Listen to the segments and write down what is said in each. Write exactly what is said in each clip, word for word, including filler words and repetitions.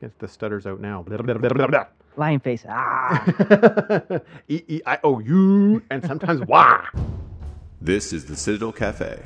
It's the stutter's out now. Blah, blah, blah, blah, blah. Lion face. Ah. E E I O U and sometimes wah. This is the Citadel Cafe.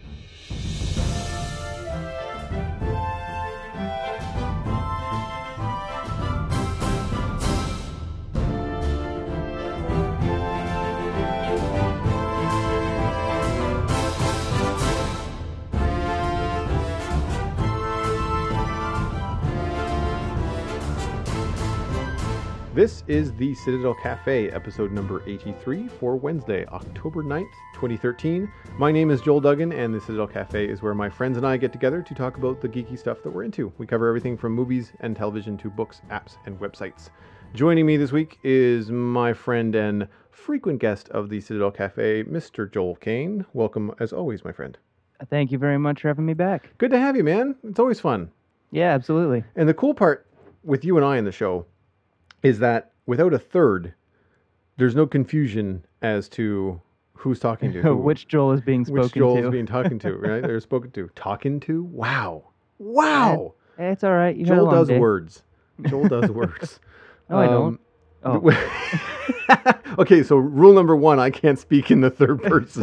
This is the Citadel Cafe, episode number eighty-three for Wednesday, October ninth, twenty thirteen. My name is Joel Duggan, and the Citadel Cafe is where my friends and I get together to talk about the geeky stuff that we're into. We cover everything from movies and television to books, apps, and websites. Joining me this week is my friend and frequent guest of the Citadel Cafe, Mister Joel Kane. Welcome, as always, my friend. Thank you very much for having me back. Good to have you, man. It's always fun. Yeah, absolutely. And the cool part with you and I in the show is that without a third, there's no confusion as to who's talking to who. Which Joel is being spoken Which Joel to. is being talking to, right? They're spoken to. Talking to? Wow. Wow. Eh, It's all right. You had a Joel long does day. words. Joel does words. No, I don't. Oh. Okay, so rule number one, I can't speak in the third person.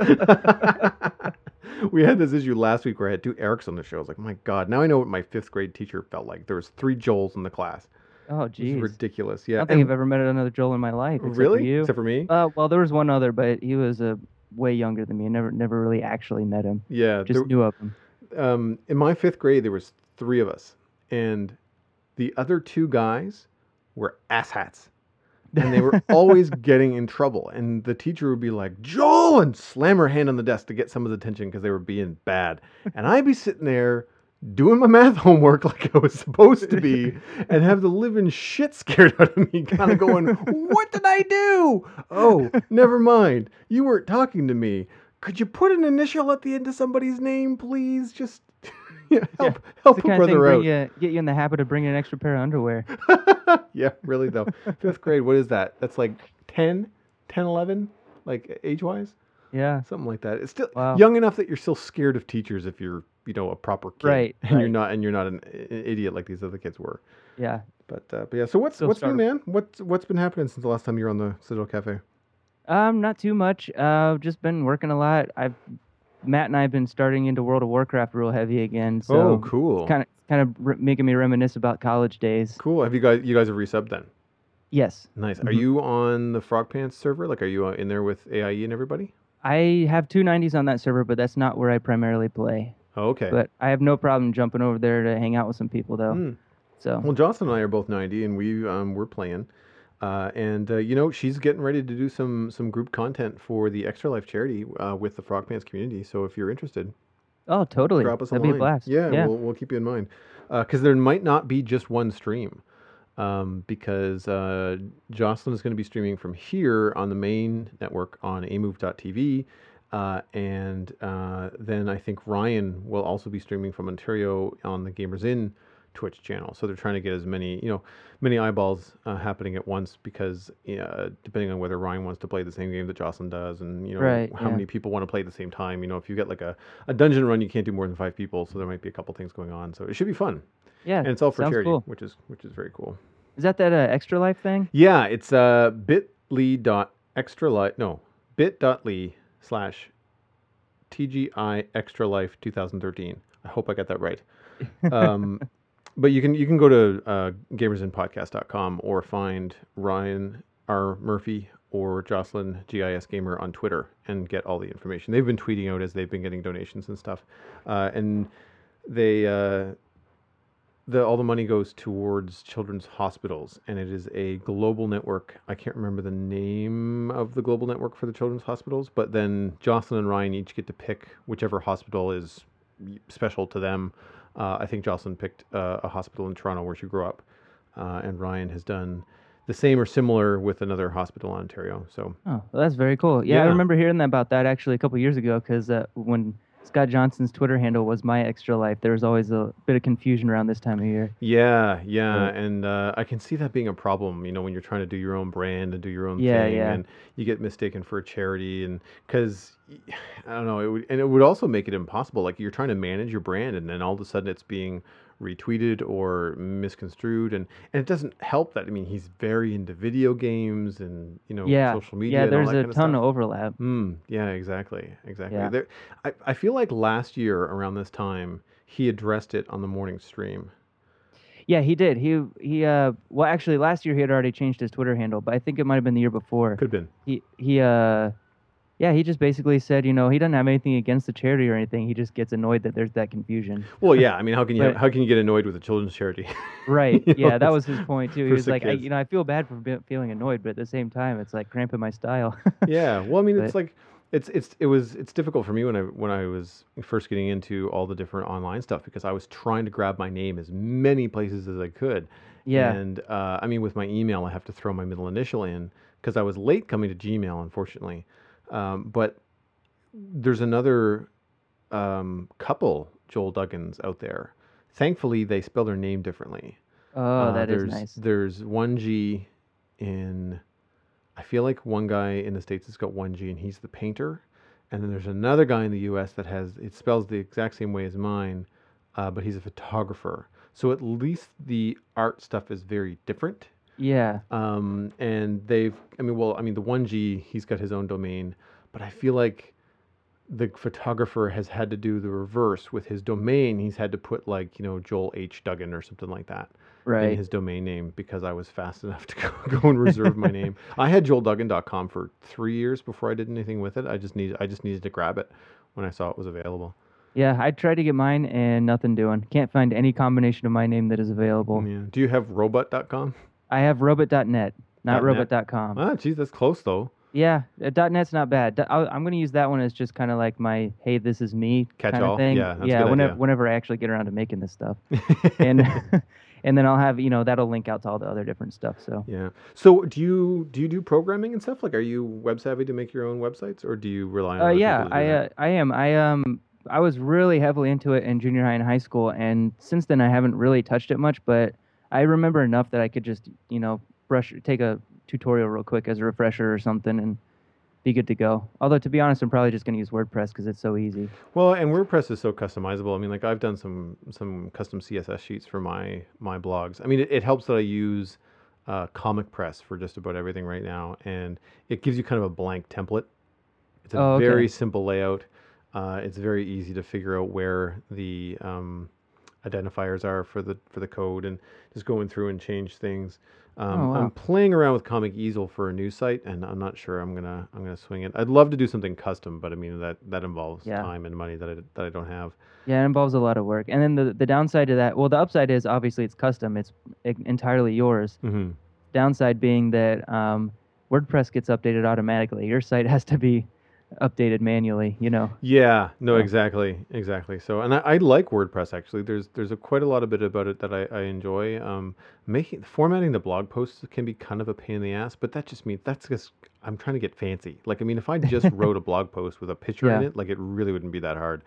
We had this issue last week where I had two Erics on the show. I was like, my God, now I know what my fifth grade teacher felt like. There was three Joels in the class. Oh, It's geez. ridiculous. I Yeah. don't think I've ever met another Joel in my life. Except Really? For you. Except for me? Uh, well, there was one other, but he was uh, way younger than me. I never, never really actually met him. Yeah. Just there- knew of him. um, in my fifth grade, there was three of us, and the other two guys were asshats, and they were always getting in trouble. And the teacher would be like, "Joel," and slam her hand on the desk to get some of the attention because they were being bad. And I'd be sitting there doing my math homework like I was supposed to be, and have the living shit scared out of me, kind of going, "What did I do? Oh, never mind. You weren't talking to me. Could you put an initial at the end of somebody's name, please? Just yeah, help, Yeah, help It's a the kind of thing brother where out." you get you in the habit of bringing an extra pair of underwear. Yeah, really though. Fifth grade, what is that? That's like ten, ten, eleven, like age-wise, Yeah. something like that. It's still Wow. young enough that you're still scared of teachers if you're, you know, a proper kid, Right, and you're right. not, and you're not an, an idiot like these other kids were. Yeah. But, uh, but yeah. So what's Still what's new, started- man? What's what's been happening since the last time you were on the Citadel Cafe? Um, not too much. Uh, just been working a lot. I've Matt and I have been starting into World of Warcraft real heavy again. So Oh, cool. Kind of, kind of re- making me reminisce about college days. Cool. Have you guys you guys have resubbed then? Yes, Nice. Are Mhm. you on the Frog Pants server? Like, are you uh, in there with A I E and everybody? I have two nineties on that server, but that's not where I primarily play. Oh, okay. But I have no problem jumping over there to hang out with some people, though. Hmm. So Well, Jocelyn and I are both ninety, and we um, we're playing, uh, and uh, you know she's getting ready to do some some group content for the Extra Life charity uh, with the Frog Pants community. So if you're interested, oh, totally. drop us a That'd line. be a blast. Yeah, yeah. We'll we'll keep you in mind because there might not be just one stream. Um, because uh, Jocelyn is going to be streaming from here on the main network on a move dot t v, uh, and uh, then I think Ryan will also be streaming from Ontario on the Gamers Inn Twitch channel. So they're trying to get as many, you know, many eyeballs uh, happening at once because uh, depending on whether Ryan wants to play the same game that Jocelyn does, and you know Right, how yeah. many people want to play at the same time. You know, if you get like a, a dungeon run, you can't do more than five people, so there might be a couple things going on. So it should be fun. Yeah, And it's all for sounds charity, cool. which is which is very cool. Is that that uh, Extra Life thing? Yeah, it's uh, bit.ly dot extra life no bit.ly slash TGI Extra Life twenty thirteen. I hope I got that right. Um, but you can you can go to uh, gamers in podcast dot com or find Ryan R. Murphy or Jocelyn G I S Gamer on Twitter and get all the information. They've been tweeting out as they've been getting donations and stuff, uh, and they. Uh, The, all the money goes towards children's hospitals, and it is a global network. I can't remember the name of the global network for the children's hospitals, but then Jocelyn and Ryan each get to pick whichever hospital is special to them. Uh, I think Jocelyn picked uh, a hospital in Toronto where she grew up, uh, and Ryan has done the same or similar with another hospital in Ontario. So Oh, well, that's very cool. Yeah, I Yeah. remember hearing about that actually a couple years ago because uh, when Scott Johnson's Twitter handle was My Extra Life, there was always a bit of confusion around this time of year. yeah, yeah, Right. and uh, I can see that being a problem. You know, when you're trying to do your own brand and do your own Yeah, thing, yeah. and you get mistaken for a charity, and because I don't know, it would, and it would also make it impossible. Like you're trying to manage your brand, and then all of a sudden it's being retweeted or misconstrued, and and it doesn't help that I mean he's very into video games and you know Yeah, social media yeah. and all There's that a kind of ton stuff. of overlap. Mm, yeah, exactly, exactly. Yeah. There, I I feel like last year around this time he addressed it on the morning stream. Yeah, he did. He he. Uh, well, actually, last year he had already changed his Twitter handle, but I think it might have been the year before. Could have been. He he. Uh, yeah, he just basically said, you know, he doesn't have anything against the charity or anything. He just gets annoyed that there's that confusion. Well, yeah. I mean, how can you have, But how can you get annoyed with a children's charity? right, You know, yeah, that it's was his point too. He for was sick like, I, kids. you know, I feel bad for be- feeling annoyed, but at the same time, it's like cramping my style. Yeah. Well, I mean, it's But like it's it's it was it's difficult for me when I when I was first getting into all the different online stuff because I was trying to grab my name as many places as I could. yeah, And uh, I mean, with my email, I have to throw my middle initial in because I was late coming to Gmail, unfortunately. Um, but there's another um, couple Joel Duggins out there. Thankfully, they spell their name differently. oh, Uh, that is there's nice. there's one G in. I feel like one guy in the States has got one G and he's the painter, and then there's another guy in the U S that has it spells the exact same way as mine, uh, but he's a photographer. So at least the art stuff is very different. Yeah, Um, and they've, I mean, well, I mean, the one G, he's got his own domain, but I feel like the photographer has had to do the reverse with his domain. He's had to put like, you know, Joel H. Duggan or something like that in right. his domain name because I was fast enough to go, go and reserve my name. I had joel duggan dot com for three years before I did anything with it. I just needed, I just needed to grab it when I saw it was available. Yeah, I tried to get mine and nothing doing. Can't find any combination of my name that is available. Yeah. Do you have robot dot com? I have robot dot net, not Dot net? robot dot com. Ah, geez, that's close though. Yeah, uh, dot .net's not bad. D- I'll, I'm going to use that one as just kind of like my hey, this is me kind Catch-all? of thing. Yeah, that's a yeah. good Whenever idea. whenever I actually get around to making this stuff, and and then I'll have you know that'll link out to all the other different stuff. So Yeah. So do you do you do programming and stuff? Like, are you web savvy to make your own websites, or do you rely on uh, other yeah, people to do I that? uh, I am. I um I was really heavily into it in junior high and high school, and since then I haven't really touched it much. But I remember enough that I could just you know brush take a tutorial real quick as a refresher or something and be good to go. Although to be honest, I'm probably just going to use WordPress because it's so easy. Well, and WordPress is so customizable. I mean, like I've done some some custom C S S sheets for my my blogs. I mean, it, it helps that I use uh, Comic Press for just about everything right now, and it gives you kind of a blank template. It's a Oh, okay. very simple layout. Uh, it's very easy to figure out where the um, identifiers are for the for the code, and just going through and change things. Um, Oh, wow. I'm playing around with Comic Easel for a new site, and I'm not sure I'm gonna I'm gonna swing it. I'd love to do something custom, but I mean that that involves Yeah. time and money that I that I don't have. Yeah, it involves a lot of work. And then the the downside to that, well, the upside is obviously it's custom. It's e- entirely yours. Hmm. Downside being that um, WordPress gets updated automatically. Your site has to be updated manually, you know. Yeah, no, So, exactly, exactly. So, and I, I like WordPress actually. There's there's a quite a lot of bit about it that I, I enjoy. Um, making formatting the blog posts can be kind of a pain in the ass, but that just means that's just I'm trying to get fancy. Like, I mean, if I just wrote a blog post with a picture in Yeah. it, like it really wouldn't be that hard.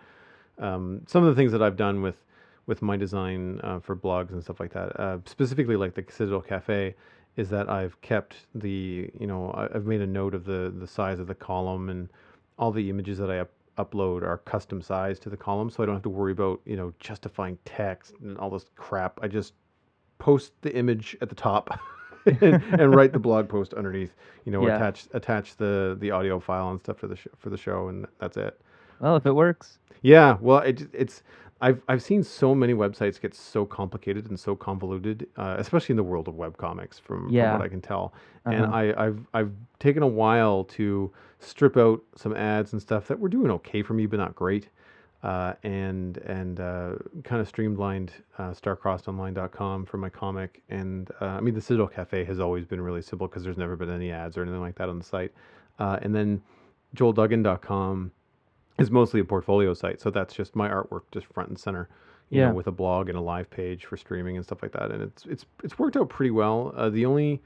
Um, some of the things that I've done with with my design uh, for blogs and stuff like that, uh, specifically like the Citadel Cafe, is that I've kept the you know I- I've made a note of the the size of the column, and all the images that I up- upload are custom sized to the column, so I don't have to worry about you know justifying text and all this crap. I just post the image at the top and, and write the blog post underneath. You know, Yeah. attach attach the the audio file and stuff for the sh- for the show, and that's it. well, if it works. Yeah, well, it, it's I've I've seen so many websites get so complicated and so convoluted, uh, especially in the world of webcomics, from, from Yeah. what I can tell. And Uh-huh. I, I've I've taken a while to strip out some ads and stuff that were doing okay for me, but not great, uh, and and uh, kind of streamlined uh, star crossed online dot com for my comic. And uh, I mean, the Citadel Cafe has always been really simple because there's never been any ads or anything like that on the site. Uh, and then joel duggan dot com is mostly a portfolio site, so that's just my artwork, just front and center, you Yeah. know, with a blog and a live page for streaming and stuff like that. And it's it's it's worked out pretty well. Uh, the only,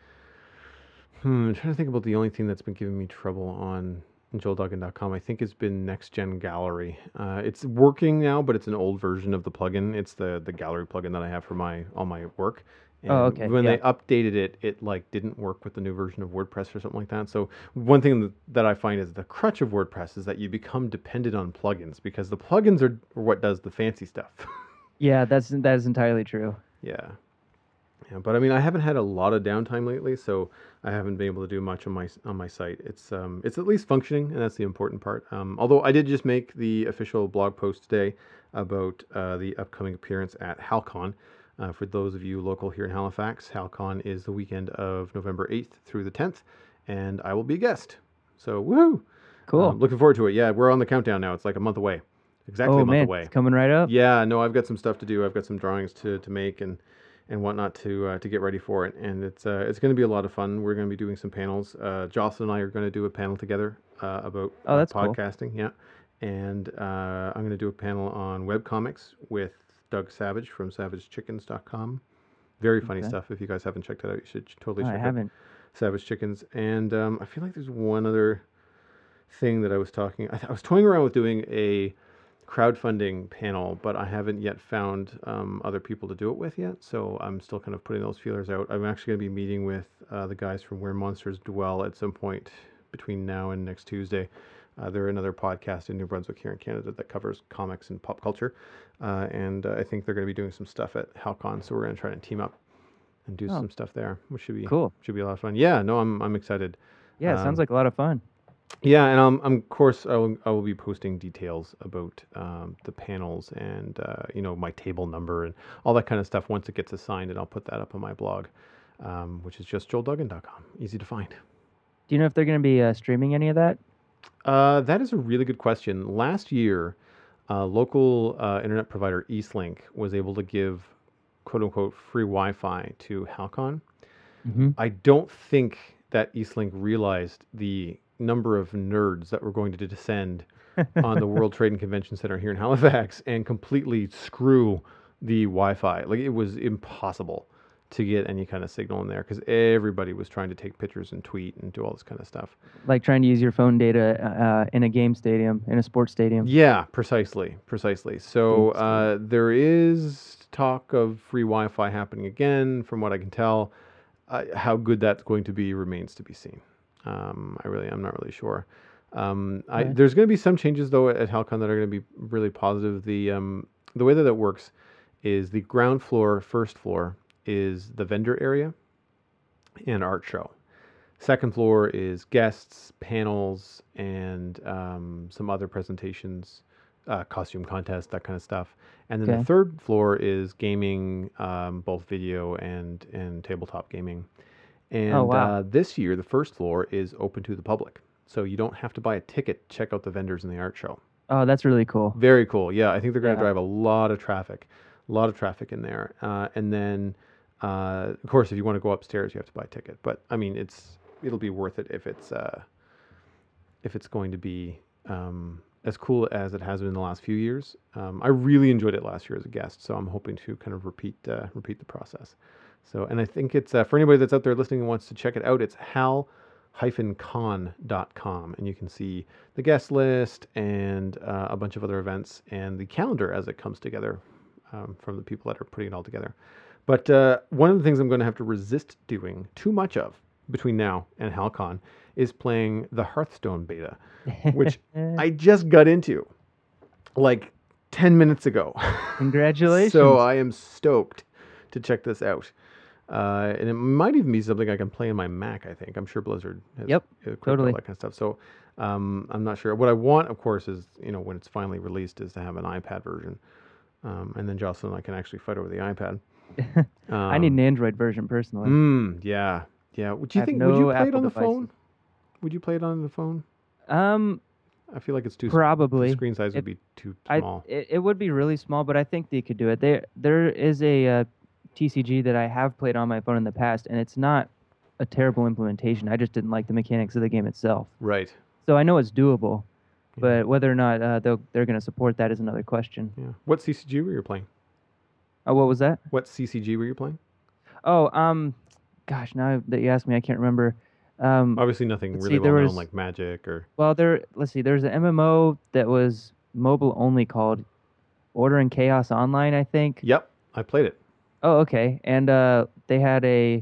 hmm, I'm trying to think about the only thing that's been giving me trouble on joel duggan dot com, I think, has been Next Gen Gallery. Uh, it's working now, but it's an old version of the plugin. It's the the gallery plugin that I have for my all my work. And Oh, okay, when yeah. they updated it, it like didn't work with the new version of WordPress or something like that. So one thing that, that I find is the crutch of WordPress is that you become dependent on plugins because the plugins are what does the fancy stuff. Yeah, that's that is entirely true. Yeah. Yeah, but I mean, I haven't had a lot of downtime lately, so I haven't been able to do much on my on my site. It's um it's at least functioning, and that's the important part. Um, although I did just make the official blog post today about uh, the upcoming appearance at HalCon. Uh, for those of you local here in Halifax, HalCon is the weekend of November eighth through the tenth, and I will be a guest. So woohoo! Cool. Um, looking forward to it. Yeah, we're on the countdown now. It's like a month away, exactly Oh a month man, away. it's coming right up. Yeah, no, I've got some stuff to do. I've got some drawings to, to make and and whatnot to uh, to get ready for it. And it's uh, it's going to be a lot of fun. We're going to be doing some panels. Uh, Jocelyn and I are going to do a panel together uh, about Oh, uh, that's cool. podcasting. Yeah, and uh, I'm going to do a panel on webcomics with Doug Savage from savage chickens dot com. Very funny Okay. stuff. If you guys haven't checked it out, you should totally Oh, check I out haven't. Savage Chickens. And um, I feel like there's one other thing that I was talking. I, th- I was toying around with doing a crowdfunding panel, but I haven't yet found um, other people to do it with yet. So I'm still kind of putting those feelers out. I'm actually going to be meeting with uh, the guys from Where Monsters Dwell at some point between now and next Tuesday. Uh, they're another podcast in New Brunswick here in Canada that covers comics and pop culture. Uh, and uh, I think they're going to be doing some stuff at HalCon. So we're going to try and team up and do Oh, some stuff there, which should be cool. should be a lot of fun. Yeah, no, I'm I'm excited. Yeah, it sounds Um, like a lot of fun. yeah, and um, I'm, of course, I will, I will be posting details about um, the panels and, uh, you know, my table number and all that kind of stuff once it gets assigned, and I'll put that up on my blog, um, which is just joel duggan dot com. Easy to find. Do you know if they're going to be uh, streaming any of that? Uh, that is a really good question. Last year, uh, local uh, internet provider Eastlink was able to give quote-unquote free Wi-Fi to HalCon. Mm-hmm. I don't think that Eastlink realized the number of nerds that were going to descend on the World Trade and Convention Center here in Halifax and completely screw the Wi-Fi. Like, it was impossible to get any kind of signal in there because everybody was trying to take pictures and tweet and do all this kind of stuff. Like trying to use your phone data uh, in a game stadium, in a sports stadium. Yeah, precisely, precisely. So Game uh, there is talk of free Wi-Fi happening again, from what I can tell. Uh, how good that's going to be remains to be seen. Um, I really, I'm not really sure. Um, I, Right. there's going to be some changes though at HalCon that are going to be really positive. The um, the way that it works is the ground floor, first floor is the vendor area and art show. Second floor is guests, panels, and um, some other presentations, uh, costume contest, that kind of stuff. And then Okay. the third floor is gaming, um, both video and and tabletop gaming. And Oh, wow. uh, this year, the first floor is open to the public, so you don't have to buy a ticket to check out the vendors in the art show. Oh, that's really cool. Very cool. Yeah, I think they're going to Yeah. drive a lot of traffic, a lot of traffic in there. Uh, and then, uh, of course, if you want to go upstairs, you have to buy a ticket. But I mean, it's it'll be worth it if it's uh, if it's going to be um, as cool as it has been in the last few years. Um, I really enjoyed it last year as a guest, so I'm hoping to kind of repeat uh, repeat the process. So, and I think it's uh, for anybody that's out there listening and wants to check it out. It's hal dash con dot com, and you can see the guest list and uh, a bunch of other events and the calendar as it comes together um, from the people that are putting it all together. But uh, one of the things I'm going to have to resist doing too much of between now and HalCon is playing the Hearthstone beta, which I just got into like ten minutes ago. Congratulations. So I am stoked to check this out. Uh, and it might even be something I can play on my Mac, I think. I'm sure Blizzard has Yep, equipped totally. all that kind of stuff. So um, I'm not sure. What I want, of course, is, you know, when it's finally released, is to have an iPad version. Um, and then Jocelyn and I can actually fight over the iPad. I need an Um, Android version personally. Mm, yeah, yeah. Would you have think? would you no play it Apple on the devices. phone? Would you play it on the phone? Um, I feel like it's too. probably. The screen size would It- be too I small. it, it would be really small, but I think they could do it. There there is a uh, T C G that I have played on my phone in the past, and it's not a terrible implementation. I just didn't like the mechanics of the game itself. Right. So I know it's doable, Yeah. but whether or not uh, they'll, they're going to support that is another question. Yeah. What C C G were you playing? Oh, what was that? What C C G were you playing? Oh, um, gosh, now that you asked me, I can't remember. Um, Obviously, nothing let's really see, well there known was- like Magic or. well, there. Let's see. There's an M M O that was mobile only called Order and Chaos Online, I think. Yep, I played it. Oh, okay. And uh, they had a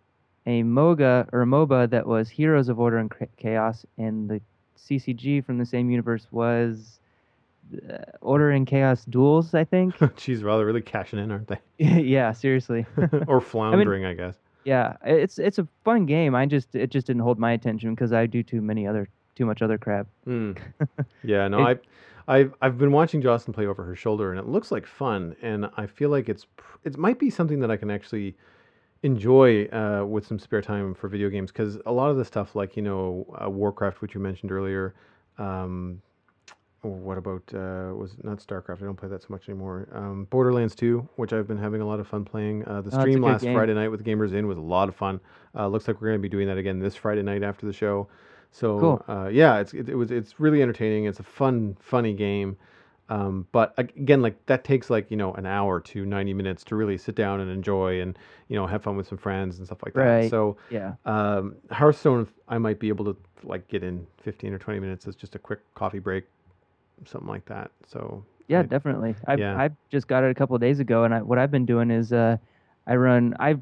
a MOGA or a MOBA that was Heroes of Order and Cha- Chaos, and the C C G from the same universe was uh, Order in Chaos Duels, I think. Jeez, well, they're really cashing in, aren't they? Yeah, seriously. Or I mean, floundering, I guess. yeah, i- it's it's a fun game. I just it just didn't hold my attention because I do too many other too much other crap. Mm. Yeah, no, It I, I've I've been watching Jocelyn play over her shoulder, and it looks like fun, and I feel like it's pr- it might be something that I can actually enjoy uh, with some spare time for video games, because a lot of the stuff, like, you know, uh, Warcraft, which you mentioned earlier, um, or what about uh, was it not StarCraft? I don't play that so much anymore. Um, Borderlands two, which I've been having a lot of fun playing. Uh, the oh, it's a stream good last game. Friday night with Gamers In was a lot of fun. Uh, looks like we're going to be doing that again this Friday night after the show. So Cool. uh, yeah, it's it, it was it's really entertaining. It's a fun, funny game. Um, but ag- again, like that takes like you know an hour to ninety minutes to really sit down and enjoy and you know have fun with some friends and stuff like that. Right. So Yeah. um, Hearthstone, I might be able to like get in fifteen or twenty minutes as just a quick coffee break, something like that. So Yeah, I, definitely. I've yeah. I've just got it a couple of days ago, and I, what I've been doing is uh, I run I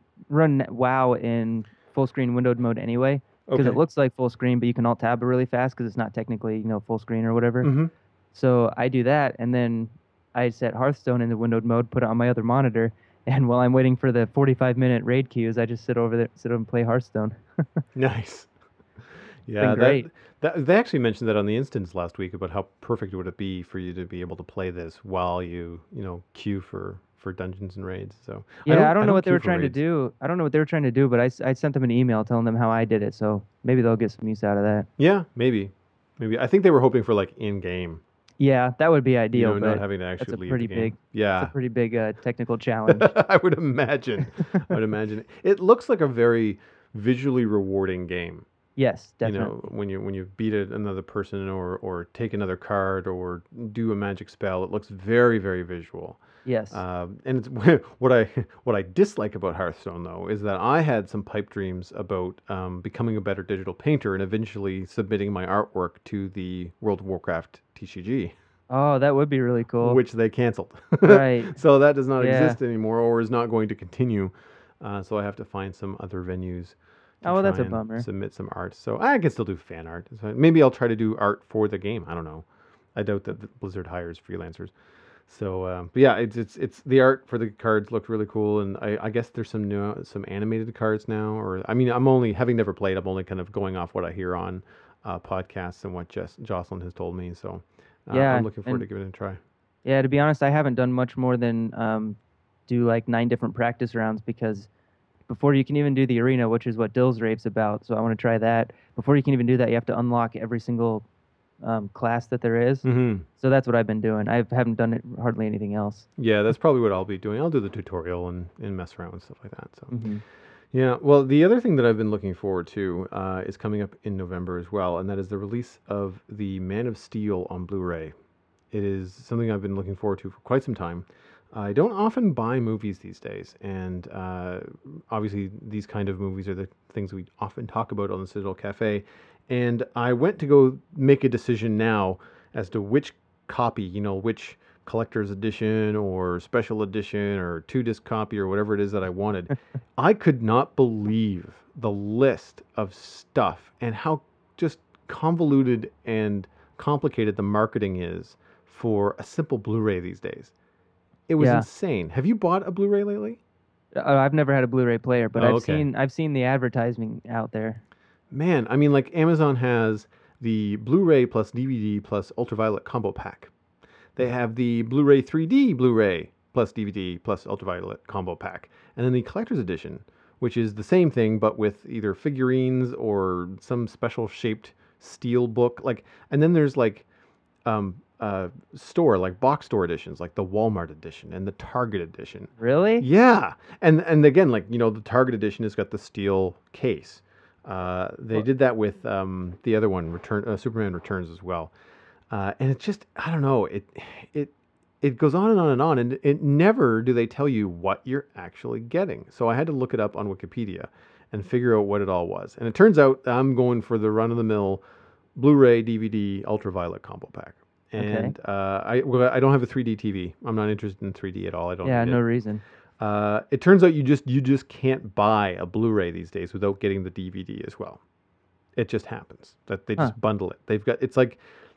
run WoW in full screen windowed mode anyway, because it Okay. looks like full screen, but you can alt tab it really fast because it's not technically you know full screen or whatever. Mm-hmm. So I do that, and then I set Hearthstone into windowed mode, put it on my other monitor, and while I'm waiting for the forty-five minute raid queues, I just sit over there, sit over and play Hearthstone. Nice. It's been Yeah, that great. that they actually mentioned that on the instance last week about how perfect would it be for you to be able to play this while you you know queue for for dungeons and raids. So I Yeah, I don't I don't know don't what they queue were for trying to raids. do. I don't know what they were trying to do, but I, s- I sent them an email telling them how I did it, so maybe they'll get some use out of that. Yeah, maybe, maybe. I think they were hoping for like in game, Yeah, that would be you ideal, know, not but having to that's actually a leave the pretty game. big, it's a Yeah, pretty big uh, technical challenge. I would imagine. I would imagine it looks like a very visually rewarding game. Yes, You know, definitely. when you when you beat a, another person or or take another card or do a magic spell, it looks very very visual. Yes. Um, and it's what I what I dislike about Hearthstone though is that I had some pipe dreams about um, becoming a better digital painter and eventually submitting my artwork to the World of Warcraft T C G, Oh, that would be really cool. which they canceled. Right. So that does not Yeah. exist anymore or is not going to continue. Uh, so I have to find some other venues to Oh, well, try that's a and bummer. submit some art. So I can still do fan art. So maybe I'll try to do art for the game. I don't know. I doubt that the Blizzard hires freelancers. So, um, but yeah, it's it's it's the art for the cards looked really cool, and I, I guess there's some new some animated cards now. Or I mean, I'm only having never played. I'm only kind of going off what I hear on uh, podcasts and what Jess, Jocelyn has told me. So uh, I'm Yeah, looking forward to and giving it a try. yeah, to be honest, I haven't done much more than um, do like nine different practice rounds because before you can even do the arena, which is what Dill's raves about, so I want to try that. Before you can even do that, you have to unlock every single um, class that there is. Hmm. So that's what I've been doing. I haven't done it hardly anything else. Yeah, that's probably what I'll be doing. I'll do the tutorial and, and mess around with stuff like that. So Hmm. yeah, well, the other thing that I've been looking forward to uh, is coming up in November as well, and that is the release of the Man of Steel on Blu-ray. It is something I've been looking forward to for quite some time. I don't often buy movies these days, and uh, obviously these kind of movies are the things we often talk about on the Citadel Cafe. And I went to go make a decision now as to which copy, you know, which collector's edition or special edition or two disc copy or whatever it is that I wanted. I could not believe the list of stuff and how just convoluted and complicated the marketing is for a simple Blu-ray these days. It was Yeah, insane. Have you bought a Blu-ray lately? uh, I've never had a Blu-ray player, but Oh, I've okay. seen I've seen the advertising out there. Man, I mean, like Amazon has the Blu-ray plus D V D plus ultraviolet combo pack. They have the Blu-ray three D Blu-ray plus D V D plus ultraviolet combo pack, and then the collector's edition, which is the same thing but with either figurines or some special shaped steel book. Like, and then there's like um, uh, store like box store editions, like the Walmart edition and the Target edition. Really? Yeah, and and again, like you know, the Target edition has got the steel case. Uh, they Well, did that with um, the other one, Return uh, Superman Returns as well. Uh, and it's just I don't know it it it goes on and on and on, and it never do they tell you what you're actually getting. So I had to look it up on Wikipedia and figure out what it all was. And it turns out I'm going for the run of the mill Blu-ray D V D ultraviolet combo pack. okay. And uh, I well, I don't have a three D T V. I'm not interested in three D at all. I don't Yeah, need no it. reason. Uh, it turns out you just you just can't buy a Blu-ray these days without getting the D V D as well. It just happens that they Huh. just bundle it. They've got it's like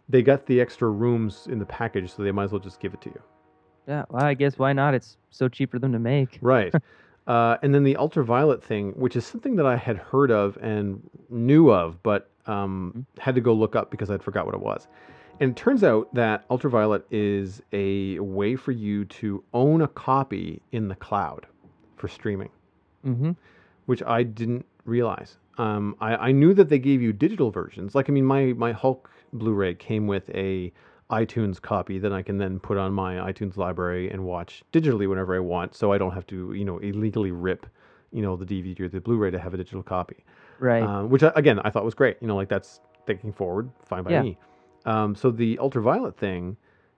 they got the extra rooms in the package, so they might as well just give it to you. Yeah, well, I guess why not? It's so cheap for them to make. Right. uh, and then the ultraviolet thing, which is something that I had heard of and knew of, but um, Mhm. had to go look up because I'd forgot what it was. And it turns out that ultraviolet is a way for you to own a copy in the cloud for streaming, Mm-hmm. which I didn't realize. Um, I, I knew that they gave you digital versions. Like, I mean, my, my Hulk Blu-ray came with a iTunes copy that I can then put on my iTunes library and watch digitally whenever I want, so I don't have to, you know, illegally rip, you know, the D V D or the Blu-ray to have a digital copy. Right. Um, which, I, again, I thought was great. You know, like, that's thinking forward, fine by Yeah. me. Um, so the ultraviolet thing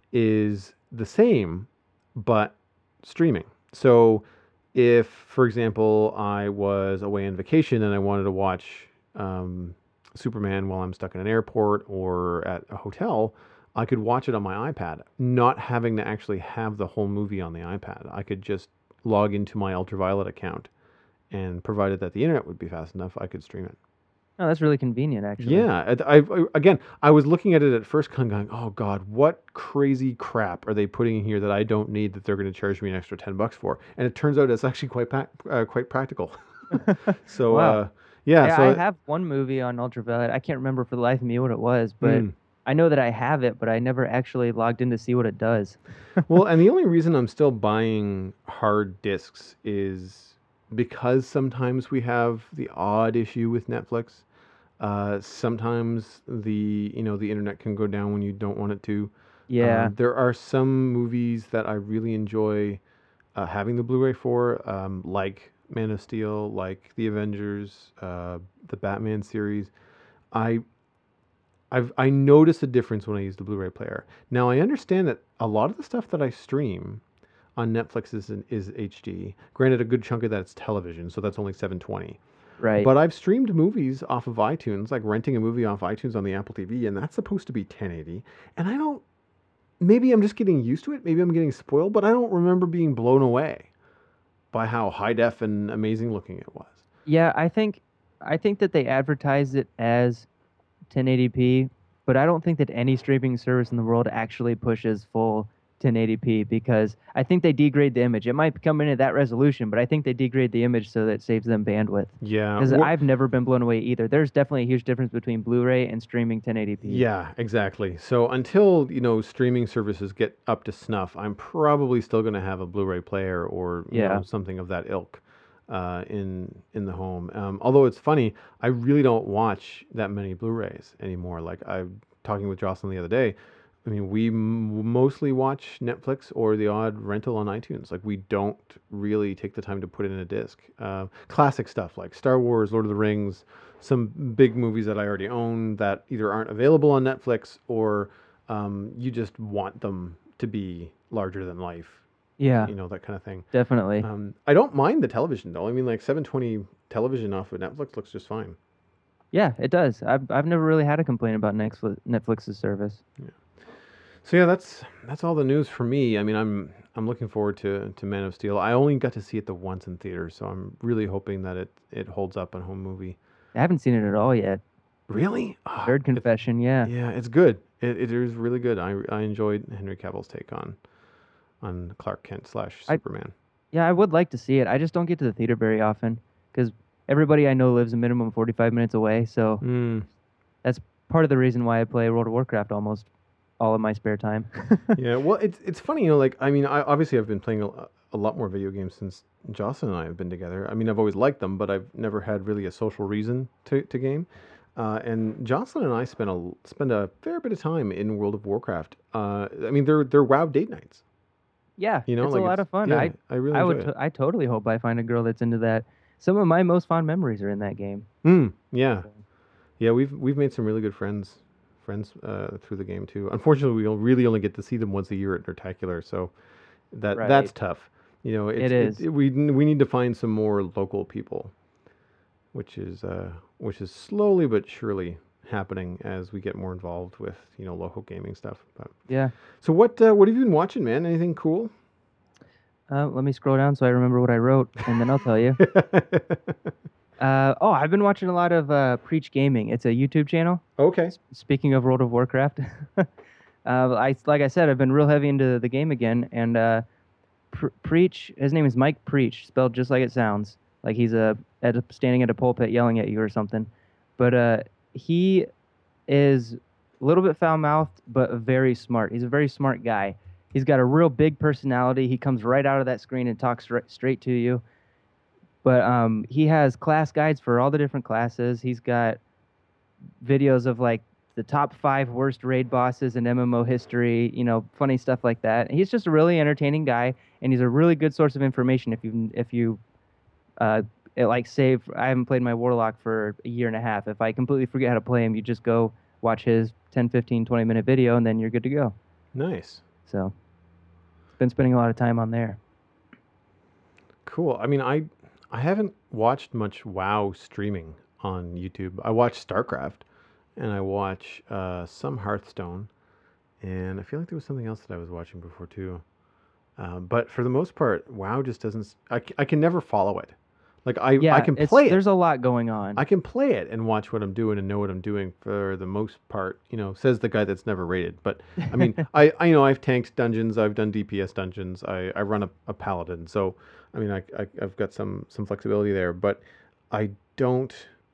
is the same, but streaming. So if, for example, I was away on vacation and I wanted to watch um, Superman while I'm stuck in an airport or at a hotel, I could watch it on my iPad, not having to actually have the whole movie on the iPad. I could just log into my ultraviolet account, and provided that the internet would be fast enough, I could stream it. Oh, that's really convenient, actually. Yeah, I, I, again, I was looking at it at first, kind of going, "Oh God, what crazy crap are they putting in here that I don't need? That they're going to charge me an extra ten bucks for?" And it turns out it's actually quite pa- uh, quite practical. so, Wow. uh, yeah, Yeah, so I have one movie on ultraviolet. I can't remember for the life of me what it was, but Mm. I know that I have it, but I never actually logged in to see what it does. well, and the only reason I'm still buying hard discs is because sometimes we have the odd issue with Netflix. Uh, sometimes the you know the internet can go down when you don't want it to. Yeah. Um, there are some movies that I really enjoy uh, having the Blu-ray for, um, like Man of Steel, like The Avengers, uh, the Batman series. I I've I notice a difference when I use the Blu-ray player. Now I understand that a lot of the stuff that I stream on Netflix is in, is H D. Granted, a good chunk of that's television, so that's only seven twenty. Right. But I've streamed movies off of iTunes, like renting a movie off iTunes on the Apple T V, and that's supposed to be ten eighty. And I don't, maybe I'm just getting used to it, maybe I'm getting spoiled, but I don't remember being blown away by how high def and amazing looking it was. Yeah, I think I think that they advertise it as ten eighty p, but I don't think that any streaming service in the world actually pushes full ten eighty p because I think they degrade the image. It might come in at that resolution, but I think they degrade the image so that it saves them bandwidth. Yeah. Because wha- I've never been blown away either. There's definitely a huge difference between Blu-ray and streaming ten eighty p. Yeah, exactly. So until, you know, streaming services get up to snuff, I'm probably still going to have a Blu-ray player or you Yeah. know, something of that ilk uh, in in the home. Um, although it's funny, I really don't watch that many Blu-rays anymore. Like I'm talking with Jocelyn the other day. I mean, we m- mostly watch Netflix or the odd rental on iTunes. Like we don't really take the time to put it in a disc. Uh, classic stuff like Star Wars, Lord of the Rings, some big movies that I already own that either aren't available on Netflix or um, you just want them to be larger than life. Yeah, You know, that kind of thing. definitely. Um, I don't mind the television though. I mean, like seven twenty television off of Netflix looks just fine. Yeah, it does. I've I've never really had a complaint about Netflix Netflix's service. So yeah, that's that's all the news for me. I mean, I'm I'm looking forward to, to Man of Steel. I only got to see it the once in theaters, so I'm really hoping that it, it holds up on home movie. I haven't seen it at all yet. Really? Ah, Third it's- confession, yeah. Yeah, it's good. It, it is really good. I, I enjoyed Henry Cavill's take on on Clark Kent slash I- Superman. Yeah, I would like to see it. I just don't get to the theater very often because everybody I know lives a minimum forty-five minutes away. So Mm, that's part of the reason why I play World of Warcraft almost all of my spare time. yeah, well, it's it's funny, you know. Like, I mean, I obviously I've been playing a, a lot more video games since Jocelyn and I have been together. I mean, I've always liked them, but I've never had really a social reason to, to game. Uh, and Jocelyn and I spend a spend a fair bit of time in World of Warcraft. Uh, I mean, they're they're WoW date nights. Yeah, You know, it's like a lot of fun. Yeah, I I really I enjoy would it. t- I totally hope I find a girl that's into that. Some of my most fond memories are in that game. Mm, yeah, yeah. We've we've made some really good friends friends uh, through the game too. Unfortunately, we really only get to see them once a year at Nertacular, so that Right. that's tough. You know, it's, It is. It, we we need to find some more local people, which is uh, which is slowly but surely happening as we get more involved with you know local gaming stuff. But Yeah. so what uh, what have you been watching, man? Anything cool? Uh, let me scroll down so I remember what I wrote, and then I'll tell you. Uh, oh, I've been watching a lot of uh, Preach Gaming. It's a YouTube channel. Okay. S- Speaking of World of Warcraft, uh, I like I said, I've been real heavy into the game again, and uh, Pr- Preach. His name is Mike Preach, spelled just like it sounds, like he's a, at a standing at a pulpit yelling at you or something. But uh, he is a little bit foul-mouthed, but very smart. He's a very smart guy. He's got a real big personality. He comes right out of that screen and talks right, straight to you. But um, he has class guides for all the different classes. He's got videos of like the top five worst raid bosses in M M O history, you know, funny stuff like that. He's just a really entertaining guy, and he's a really good source of information if you if you uh, it, like save. I haven't played my Warlock for a year and a half. If I completely forget how to play him, you just go watch his ten, fifteen, twenty minute video, and then you're good to go. Nice. So, been spending a lot of time on there. Cool. I mean, I I haven't watched much WoW streaming on YouTube. I watch StarCraft, and I watch uh, some Hearthstone, and I feel like there was something else that I was watching before too. Uh, but for the most part, WoW just doesn't. s- I, c- I can never follow it. Like I Yeah, I can it's, play it. there's a lot going on. I can play it and watch what I'm doing and know what I'm doing for the most part. You know, says the guy that's never rated. But I mean, I, I you know I've tanked dungeons. I've done D P S dungeons. I, I run a, a paladin. So I mean, I, I I've got some some flexibility there. But I don't.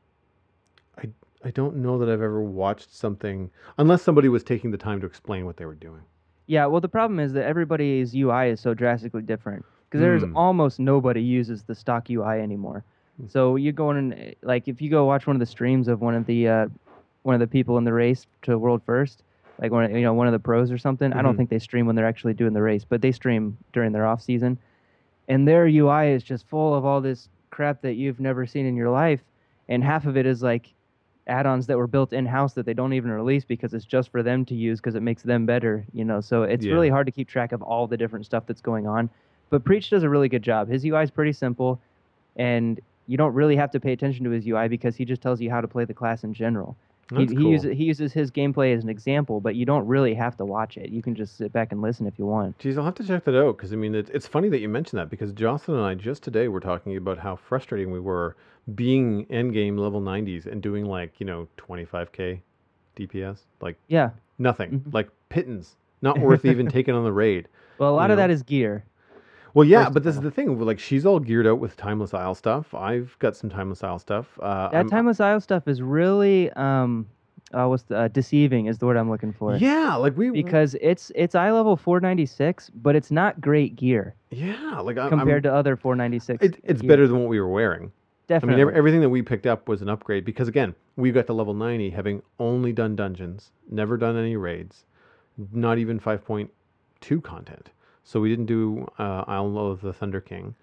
I I don't know that I've ever watched something unless somebody was taking the time to explain what they were doing. Yeah, well, the problem is that everybody's U I is so drastically different because there's Hmm. almost nobody uses the stock U I anymore. So you go in and like if you go watch one of the streams of one of the uh, one of the people in the race to world first, like one of- you know one of the pros or something. I don't Mhm. think they stream when they're actually doing the race, but they stream during their off season, and their U I is just full of all this crap that you've never seen in your life, and half of it is like add-ons that were built in-house that they don't even release because it's just for them to use because it makes them better, you know. So it's Yeah. really hard to keep track of all the different stuff that's going on. But Preach does a really good job. His U I is pretty simple, and you don't really have to pay attention to his U I because he just tells you how to play the class in general. He, That's he cool. uses he uses his gameplay as an example, but you don't really have to watch it. You can just sit back and listen if you want. Geez, I'll have to check that out because I mean, it, it's funny that you mentioned that because Jocelyn and I just today were talking about how frustrating we were being endgame level nineties and doing like, you know, twenty-five K D P S. Like Yeah. nothing. Mhm. Like pittance. Not worth even taking on the raid. Well, a lot You of know? that is gear. Well, yeah, First but of this is all. the thing. Like she's all geared out with Timeless Isle stuff. I've got some Timeless Isle stuff. Uh, That I'm- Timeless Isle stuff is really um, uh, what's the, uh, deceiving is the word I'm looking for. Yeah, like we. Because it's it's eye level four ninety-six, but it's not great gear Yeah, like I, compared I'm, to other four ninety-six. it, it's gear. better than what we were wearing. Definitely. I mean, every, everything that we picked up was an upgrade because, again, we got to level ninety having only done dungeons, never done any raids, not even five point two content. So we didn't do uh, Isle of the Thunder King.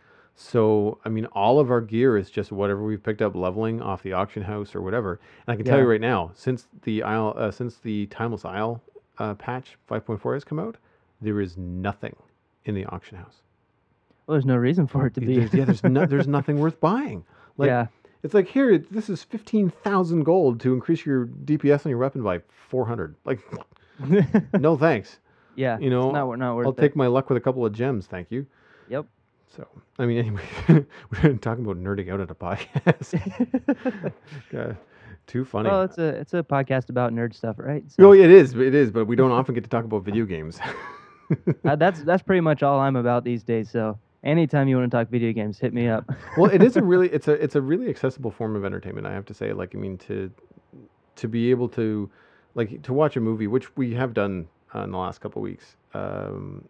So, I mean, all of our gear is just whatever we've picked up leveling off the auction house or whatever. And I can tell Yeah. you right now, since the Isle, uh, since the Timeless Isle uh, patch five point four has come out, there is nothing in the auction house. Well, there's no reason for it to be. There's, yeah, there's no, there's nothing worth buying. Like, yeah. it's like, here, this is fifteen thousand gold to increase your D P S on your weapon by four hundred. Like, no thanks. yeah. You know, it's not, wor- not worth I'll it. take my luck with a couple of gems, thank you. Yep. So, I mean, anyway, we're talking about nerding out at a podcast. God, too funny. Well, it's a it's a podcast about nerd stuff, right? So, Oh, it is, it is, but we don't often get to talk about video games. uh, that's that's pretty much all I'm about these days. So anytime you want to talk video games, hit me up. Well, it is a really, it's a, it's a really accessible form of entertainment. I have to say, like, I mean, to, to be able to, like, to watch a movie, which we have done uh, in the last couple of weeks. Um,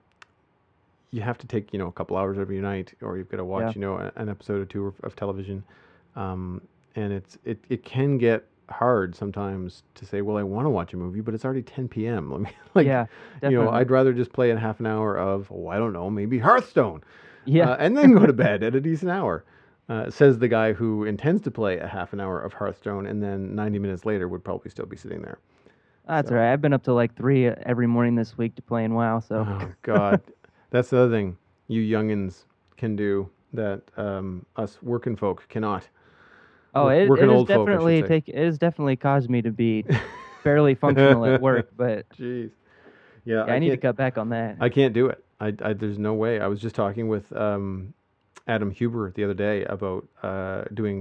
you have to take, you know, a couple hours every night, or you've got to watch, Yeah. you know, a, an episode or two of, of television, um, and it's it, it can get hard sometimes to say, well, I want to watch a movie, but it's already ten p.m. Let me like, yeah. you know, Definitely. I'd rather just play a half an hour of, oh, I don't know, maybe Hearthstone. Yeah. Uh, and then go to bed at a decent hour. Uh, says the guy who intends to play a half an hour of Hearthstone and then ninety minutes later would probably still be sitting there. That's so- all right. I've been up to like three uh, every morning this week to playing WoW. So Oh, God. That's the other thing you youngins can do that um, us working folk cannot. oh, work- it, it working has old folk, I should definitely say. take it has definitely caused me to be fairly functional at work, but Jeez. Yeah, yeah, I, need to can't- cut back on that. I can't do it. I, I, there's no way. I was just talking with um, Adam Huber the other day about uh, doing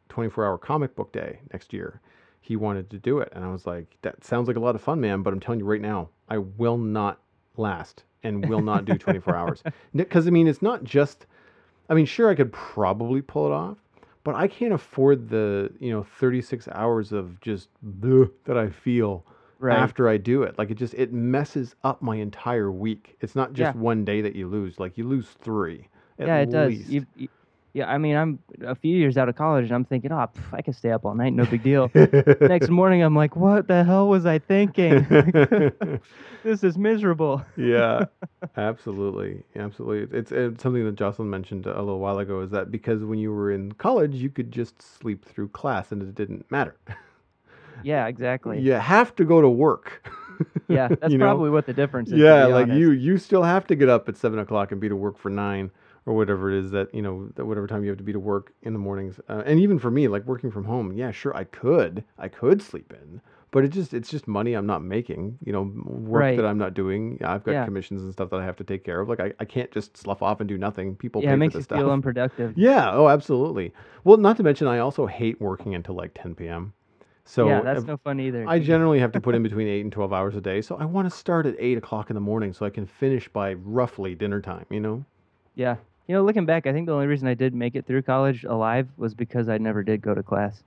twenty-four hour comic book day next year. He wanted to do it. And I was like, that sounds like a lot of fun, man. But I'm telling you right now, I will not last and will not do twenty-four hours. Because, I mean, it's not just, I mean, sure, I could probably pull it off, but I can't afford the, you know, thirty-six hours of just bleh that I feel Right. after I do it. Like, it just, it messes up my entire week. It's not just Yeah. one day that you lose. Like, you lose three. At Yeah, it does. least. You, you, yeah, I mean, I'm a few years out of college, and I'm thinking, oh, pff, I can stay up all night, no big deal. Next morning, I'm like, what the hell was I thinking? This is miserable. Yeah, absolutely, absolutely. It's, it's something that Jocelyn mentioned a little while ago, is that because when you were in college, you could just sleep through class and it didn't matter. Yeah, exactly. You have to go to work. Yeah, that's You know? probably what the difference is. to Yeah, be like honest. you, you still have to get up at seven o'clock and be to work for nine or whatever it is that, you know, that whatever time you have to be to work in the mornings. Uh, and even for me, like working from home, yeah, sure, I could, I could sleep in, but it just, it's just money I'm not making, you know, work Right. that I'm not doing. I've got Yeah. commissions and stuff that I have to take care of. Like I, I can't just slough off and do nothing. People Yeah, pay it for makes this you stuff. feel unproductive. Yeah. Oh, absolutely. Well, not to mention, I also hate working until like ten p.m. So yeah, that's if- no fun either. I generally have to put in between eight and twelve hours a day. So I want to start at eight o'clock in the morning so I can finish by roughly dinner time, you know? Yeah. You know, looking back, I think the only reason I did make it through college alive was because I never did go to class,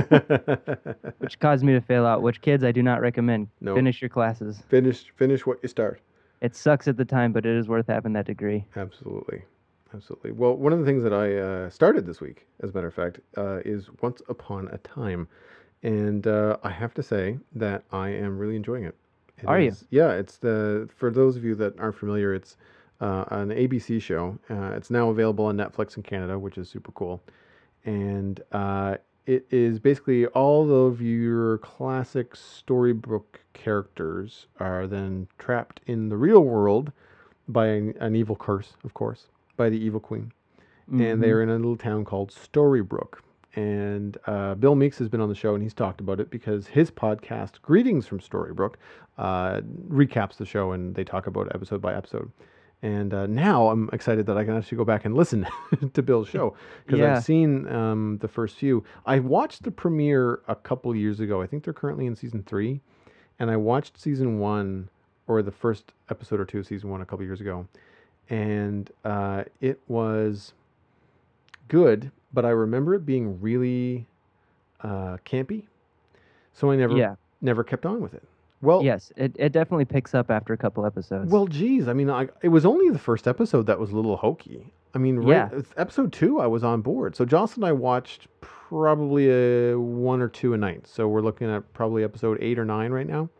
which caused me to fail out, which kids I do not recommend. No. Finish your classes. finish, finish what you start. It sucks at the time, but it is worth having that degree. Absolutely. Absolutely. Well, one of the things that I uh, started this week, as a matter of fact, uh, is Once Upon a Time. And uh, I have to say that I am really enjoying it. It Are you? is- Yeah, it's the, for those of you that aren't familiar, it's uh, an A B C show. Uh, it's now available on Netflix in Canada, which is super cool. And uh, it is basically all of your classic storybook characters are then trapped in the real world by an, an evil curse, of course, by the evil queen. And they Mhm. are in a little town called Storybrooke. And uh, Bill Meeks has been on the show, and he's talked about it because his podcast, Greetings from Storybrooke, uh, recaps the show, and they talk about it episode by episode. And uh, now I'm excited that I can actually go back and listen to Bill's show because Yeah. I've seen um, the first few. I watched the premiere a couple years ago. I think they're currently in season three. And I watched season one, or the first episode or two of season one a couple years ago. And uh, it was good, but I remember it being really uh, campy. So I never Yeah. never kept on with it. Well, Yes, it, it definitely picks up after a couple episodes. well, geez. I mean, I, it was only the first episode that was a little hokey. I mean, right, Yeah. with episode two, I was on board. So Jocelyn and I watched probably a one or two a night. So we're looking at probably episode eight or nine right now.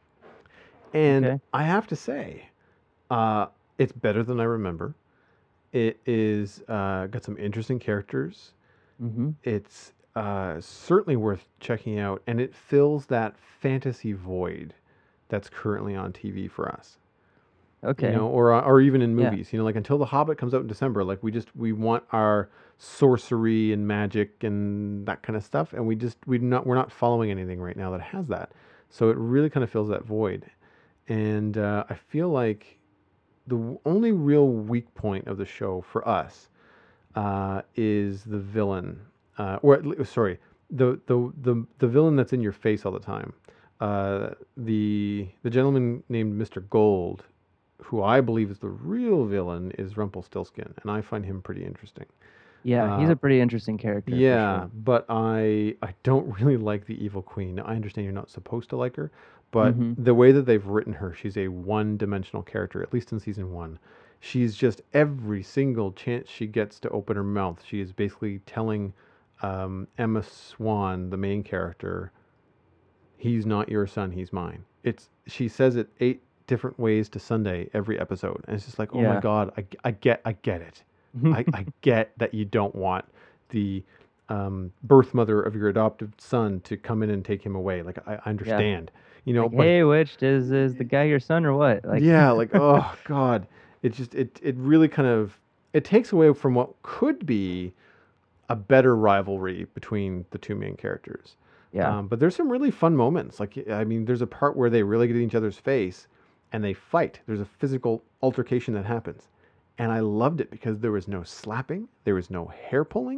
And Okay. I have to say, uh, it's better than I remember. It is uh, got some interesting characters. hmm It's uh, certainly worth checking out, and it fills that fantasy void that's currently on T V for us. Okay. You know, or uh, or even in Yeah. movies. You know, like until The Hobbit comes out in December, like we just we want our sorcery and magic and that kind of stuff, and we just we not we're not following anything right now that has that. So it really kind of fills that void, and uh, I feel like the w- only real weak point of the show for us uh, is the villain, uh, or at le- sorry, the, the the the villain that's in your face all the time. Uh, the the gentleman named Mister Gold, who I believe is the real villain, is Rumpelstiltskin, and I find him pretty interesting. Yeah, he's uh, a pretty interesting character. for Yeah, sure. but I I don't really like the evil queen. I understand you're not supposed to like her, but Mhm. the way that they've written her, she's a one-dimensional character, at least in season one. She's just every single chance she gets to open her mouth, she is basically telling um, Emma Swan, the main character, he's not your son, he's mine. It's she says it eight different ways to Sunday every episode, and it's just like, oh my Yeah. god, I, I get I get it. I, I get that you don't want the um, birth mother of your adoptive son to come in and take him away. Like I, I understand, you know. Like, but hey, which is is the guy your son or what? Like, yeah, like oh god, it just it it really kind of it takes away from what could be a better rivalry between the two main characters. yeah, Um, but there's some really fun moments. Like I mean, there's a part where they really get in each other's face and they fight. There's a physical altercation that happens. And I loved it because there was no slapping, there was no hair pulling.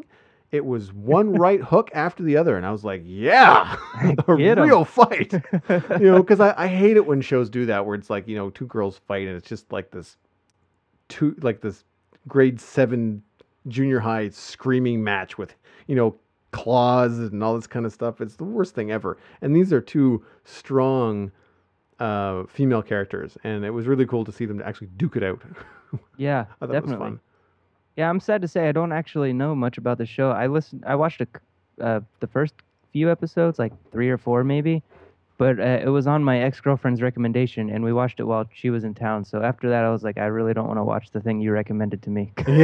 it was one right hook after the other, and I was like, yeah, a Get 'em. real fight. You know, because I, I hate it when shows do that, where it's like, you know, two girls fight, and it's just like this, two like this grade seven junior high screaming match with, you know, claws and all this kind of stuff. It's the worst thing ever. And these are two strong uh, female characters, and it was really cool to see them actually duke it out. Yeah, I thought definitely. it was fun. Yeah, I'm sad to say I don't actually know much about the show. I listened, I watched a c uh, the first few episodes, like three or four maybe, but uh, it was on my ex-girlfriend's recommendation, and we watched it while she was in town. So after that, I was like, I really don't want to watch the thing you recommended to me. Yeah.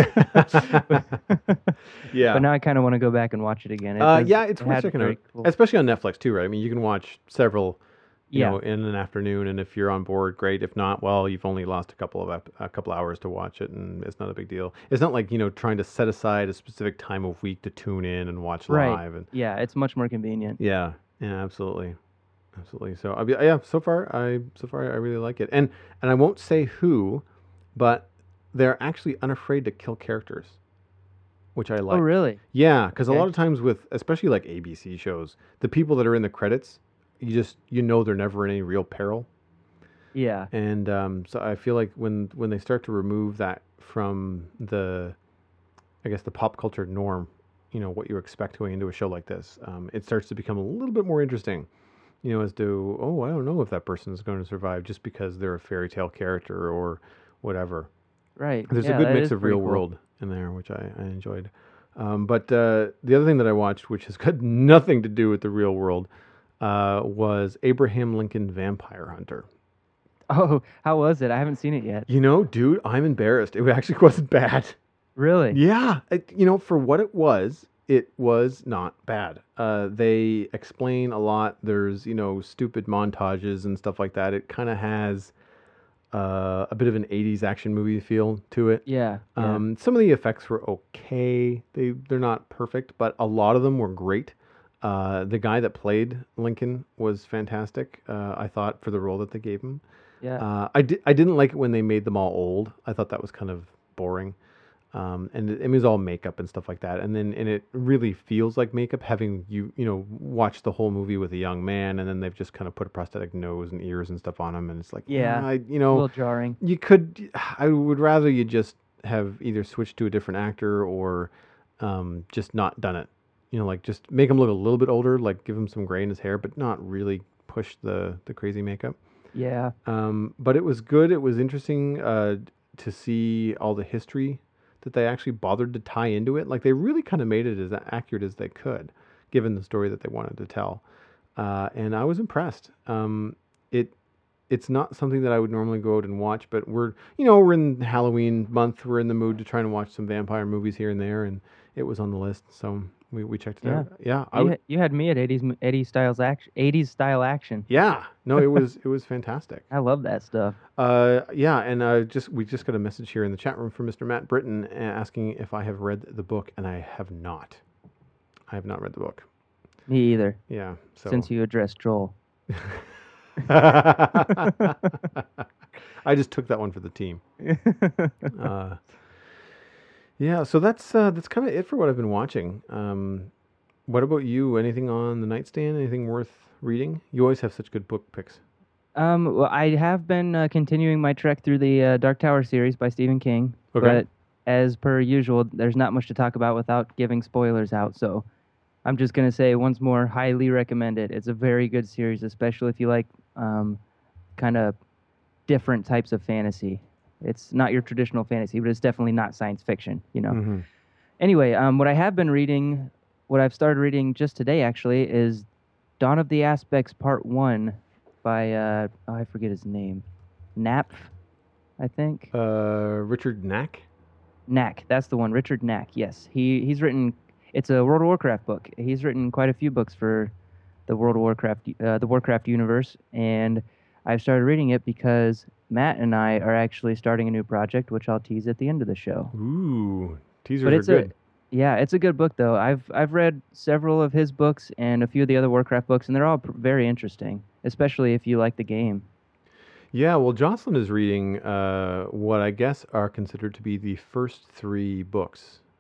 Yeah. But now I kind of want to go back and watch it again. It Uh, does- yeah, it's it worth had checking very out, cool- especially on Netflix too, right? I mean, you can watch several, you Yeah. know, in an afternoon, and if you're on board, great. If not, well, you've only lost a couple of ep- a couple hours to watch it, and it's not a big deal. It's not like, you know, trying to set aside a specific time of week to tune in and watch Right. live, and Yeah, it's much more convenient. yeah, yeah, absolutely, absolutely. So, I mean, yeah, so far, I so far I really like it, and and I won't say who, but they're actually unafraid to kill characters, which I like. Oh, really? Yeah, because a Okay. lot of times with, especially like A B C shows, the people that are in the credits, you just you know they're never in any real peril, Yeah. and um, so I feel like when when they start to remove that from the, I guess the pop culture norm, you know what you expect going into a show like this, um, it starts to become a little bit more interesting, you know, as to, oh, I don't know if that person is going to survive just because they're a fairy tale character or whatever. Right. There's Yeah, a good that mix is of pretty real cool. world in there, which I, I enjoyed. Um, but uh, the other thing that I watched, which has got nothing to do with the real world, uh, was Abraham Lincoln Vampire Hunter. Oh, how was it? I haven't seen it yet. You know, dude, I'm embarrassed. It actually wasn't bad. Really? Yeah, it, you know, for what it was, it was not bad. Uh, they explain a lot. There's, you know, stupid montages and stuff like that. It kind of has uh, a bit of an eighties action movie feel to it. Yeah. yeah. Um, some of the effects were okay. They they're not perfect, but a lot of them were great. Uh, the guy that played Lincoln was fantastic. Uh, I thought for the role that they gave him. yeah. Uh, I di- I didn't like it when they made them all old. I thought that was kind of boring. Um, and it, it was all makeup and stuff like that. And then and it really feels like makeup, having you you know watched the whole movie with a young man, and then they've just kind of put a prosthetic nose and ears and stuff on him, and it's like, Yeah. I, you a know, little jarring. you could. I would rather you just have either switched to a different actor or um, just not done it. You know, like just make him look a little bit older, like give him some gray in his hair, but not really push the the crazy makeup. Yeah. Um, but it was good. It was interesting uh, to see all the history that they actually bothered to tie into it. Like they really kind of made it as accurate as they could, given the story that they wanted to tell. Uh, and I was impressed. Um, it it's not something that I would normally go out and watch, but we're you know we're in Halloween month. We're in the mood to try and watch some vampire movies here and there, and it was on the list, so we, we checked it Yeah. out. Yeah, I You, w- had, you had me at eighties m- eighties styles action. eighties style action. yeah. No, it was it was fantastic. I love that stuff. Uh, yeah, and uh, just we just got a message here in the chat room from Mister Matt Britton uh, asking if I have read the book, and I have not. I have not read the book. Me either. Yeah, so Since you addressed Joel. I just took that one for the team. Uh, yeah, so that's uh, that's kind of it for what I've been watching. Um, what about you? Anything on the nightstand? Anything worth reading? You always have such good book picks. Um, well, I have been uh, continuing my trek through the uh, Dark Tower series by Stephen King. Okay. But as per usual, there's not much to talk about without giving spoilers out. So I'm just going to say once more, highly recommend it. It's a very good series, especially if you like um, kind of different types of fantasy. It's not your traditional fantasy, but it's definitely not science fiction, you know. Mhm. Anyway, um, what I have been reading, what I've started reading just today actually, is Dawn of the Aspects Part One by uh, oh, I forget his name, Knapp, I think. Uh, Richard Knack. Knack, that's the one. Richard Knack. Yes, he he's written. It's a World of Warcraft book. He's written quite a few books for the World of Warcraft, uh, the Warcraft universe, and I've started reading it because Matt and I are actually starting a new project, which I'll tease at the end of the show. Ooh, teasers But are it's good. a yeah, it's a good book though. I've I've read several of his books and a few of the other Warcraft books, and they're all pr- very interesting, especially if you like the game. Yeah, well, Jocelyn is reading uh, what I guess are considered to be the first three books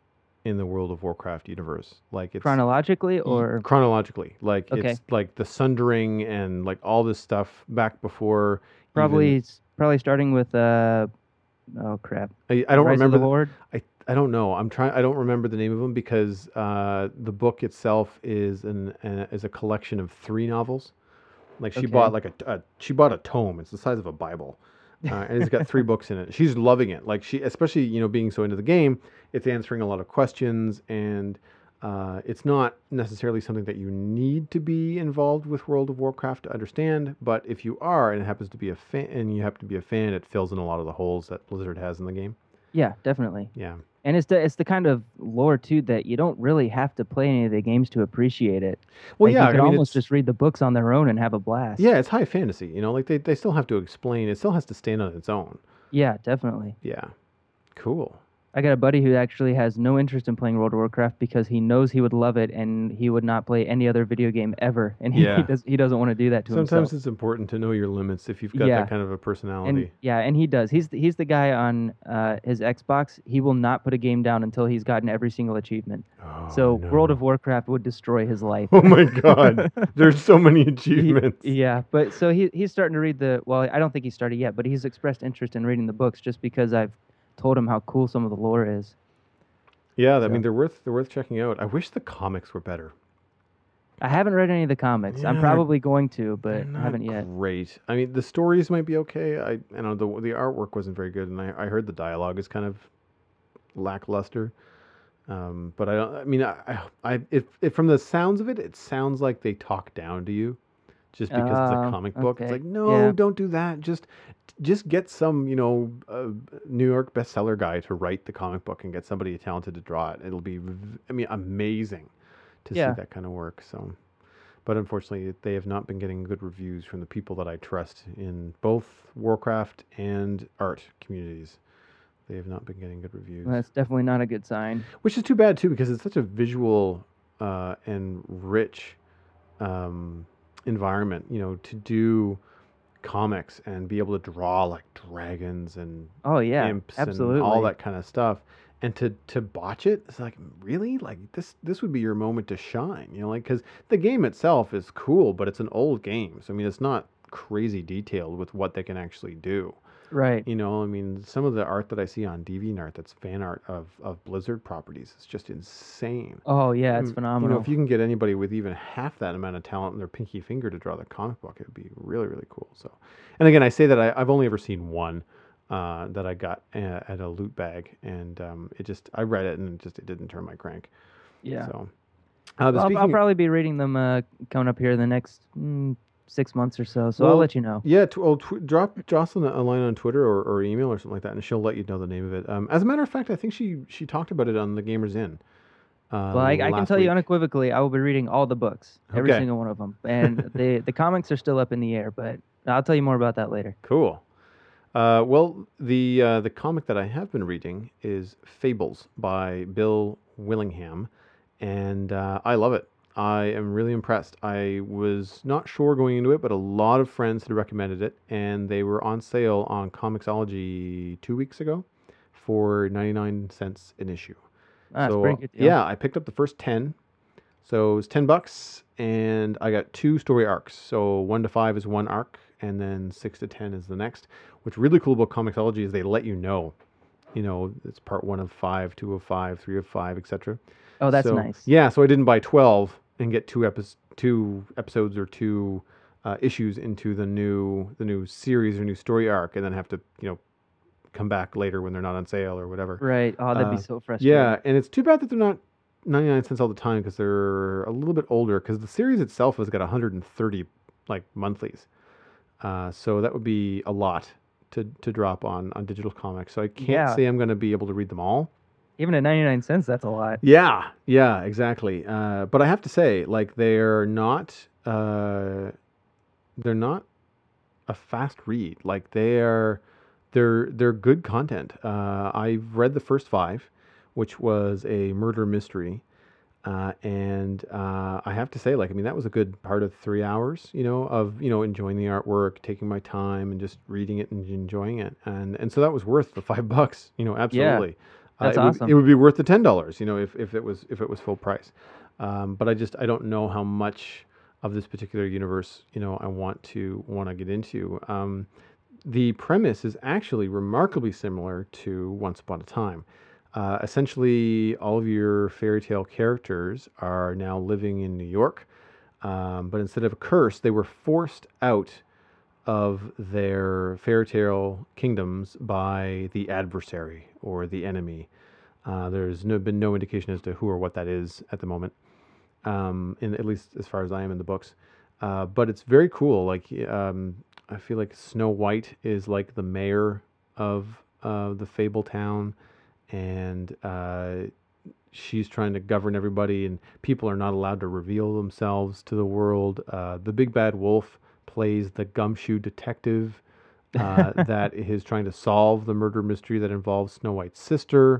in the World of Warcraft universe. Like it's Chronologically, y- or chronologically. Like okay, it's like the Sundering and like all this stuff back before probably even. s- probably starting with uh oh crap, I, I don't Rise of remember the the, Horde. I I don't know. I'm trying. I don't remember the name of them because uh, the book itself is an, an is a collection of three novels. Like she Okay. bought like a, a she bought a tome. It's the size of a Bible, uh, and it's got three books in it. She's loving it. Like she, especially you know being so into the game, it's answering a lot of questions, and uh, it's not necessarily something that you need to be involved with World of Warcraft to understand. But if you are, and it happens to be a fan, and you happen to be a fan, it fills in a lot of the holes that Blizzard has in the game. Yeah, definitely. Yeah. And it's the it's the kind of lore too that you don't really have to play any of the games to appreciate it. Well, Like, yeah. you could I mean, almost it's just read the books on their own and have a blast. yeah, it's high fantasy. You know, like they they still have to explain. It still has to stand on its own. Yeah, definitely. Yeah. Cool. I got a buddy who actually has no interest in playing World of Warcraft because he knows he would love it and he would not play any other video game ever, and he, Yeah. he does he doesn't want to do that to Sometimes himself. it's important to know your limits if you've got Yeah. that kind of a personality. And yeah, and he does. He's the, he's the guy on uh, his Xbox. He will not put a game down until he's gotten every single achievement. Oh, So no. World of Warcraft would destroy his life. Oh my God, there's so many He- achievements. yeah, but so he he's starting to read the. Well, I don't think he started yet, but he's expressed interest in reading the books just because I've told him how cool some of the lore is. Yeah, I So- mean they're worth they're worth checking out. I wish the comics were better. I haven't read any of the comics. Yeah, I'm they're- probably going to, They're but I not haven't yet. great. I mean, the stories might be okay. I, I know the the artwork wasn't very good, and I, I heard the dialogue is kind of lackluster. Um, but I don't. I mean, I, I, I if, if from the sounds of it, it sounds like they talk down to you, just because it's a Oh, comic book. It's okay. like, no, Yeah. don't do that. Just, just get some, you know, uh, New York bestseller guy to write the comic book and get somebody talented to draw it. It'll be, v- I mean, amazing to Yeah. see that kind of work. So. But unfortunately, they have not been getting good reviews from the people that I trust in both Warcraft and art communities. They have not been getting good reviews, Well, that's definitely not a good sign. which is too bad too, because it's such a visual uh, and rich um, environment. You know, to do comics and be able to draw like dragons and Oh yeah, imps absolutely. and all that kind of stuff. And to to botch it, it's like, really, like this this would be your moment to shine, you know, like because the game itself is cool, but it's an old game, so I mean it's not crazy detailed with what they can actually do, Right. you know. I mean, some of the art that I see on DeviantArt that's fan art of of Blizzard properties is just insane. Oh yeah, it's Mm, phenomenal. You know, if you can get anybody with even half that amount of talent in their pinky finger to draw the comic book, it would be really really cool. So, and again, I say that I, I've only ever seen one. Uh, that I got uh, at a loot bag, and um, it just I read it and it just it didn't turn my crank. yeah. So, uh, but I'll, speaking I'll of- probably be reading them uh, coming up here in the next mm, six months or so. So Well, I'll let you know. yeah, tw- well, tw- drop Jocelyn a line on Twitter or, or email or something like that, and she'll let you know the name of it. Um, as a matter of fact, I think she she talked about it on the Gamers Inn. Uh, Well, I, I can last tell you week. unequivocally, I will be reading all the books, every Okay. single one of them, and the the comics are still up in the air. But I'll tell you more about that later. Cool. Uh, well, the uh, the comic that I have been reading is Fables by Bill Willingham, and uh, I love it. I am really impressed. I was not sure going into it, but a lot of friends had recommended it, and they were on sale on Comixology two weeks ago for ninety-nine cents an issue. Ah, that's a so, pretty good deal. yeah, I picked up the first ten. So it was ten bucks, and I got two story arcs. So one to five is one arc, and then six to ten is the next. What's really cool about Comixology is they let you know, you know, it's part one of five, two of five, three of five, et cetera. Oh, that's So, nice. Yeah, so I didn't buy twelve and get two epi- two episodes or two uh, issues into the new the new series or new story arc, and then have to you know come back later when they're not on sale or whatever. Right. Oh, that'd Uh, be so frustrating. Yeah, and it's too bad that they're not ninety-nine cents all the time because they're a little bit older. Because the series itself has got one hundred thirty like monthlies, uh, so that would be a lot to to drop on on digital comics. So I can't Yeah. say I'm going to be able to read them all. Even at ninety-nine cents, that's a lot. Yeah, yeah, exactly. Uh, but I have to say, like, they're not uh, they're not a fast read. Like they are, they're they're good content. Uh, I've read the first five, which was a murder mystery, uh, and uh, I have to say, like, I mean, that was a good part of three hours, you know, of you know enjoying the artwork, taking my time, and just reading it and enjoying it, and and so that was worth the five bucks, you know, absolutely. Uh, That's it would, awesome. it would be worth the ten dollars, you know, if, if it was if it was full price. Um, but I just I don't know how much of this particular universe, you know, I want to want to get into. Um, the premise is actually remarkably similar to Once Upon a Time. Uh, essentially, all of your fairy tale characters are now living in New York, um, but instead of a curse, they were forced out of their fairy tale kingdoms by the adversary or the enemy. Uh, there's no, been no indication as to who or what that is at the moment, um, in, at least as far as I am in the books. Uh, but it's very cool. Like um, I feel like Snow White is like the mayor of uh, the Fable town, and uh, she's trying to govern everybody, and people are not allowed to reveal themselves to the world. Uh, the big bad wolf plays the gumshoe detective uh, that is trying to solve the murder mystery that involves Snow White's sister,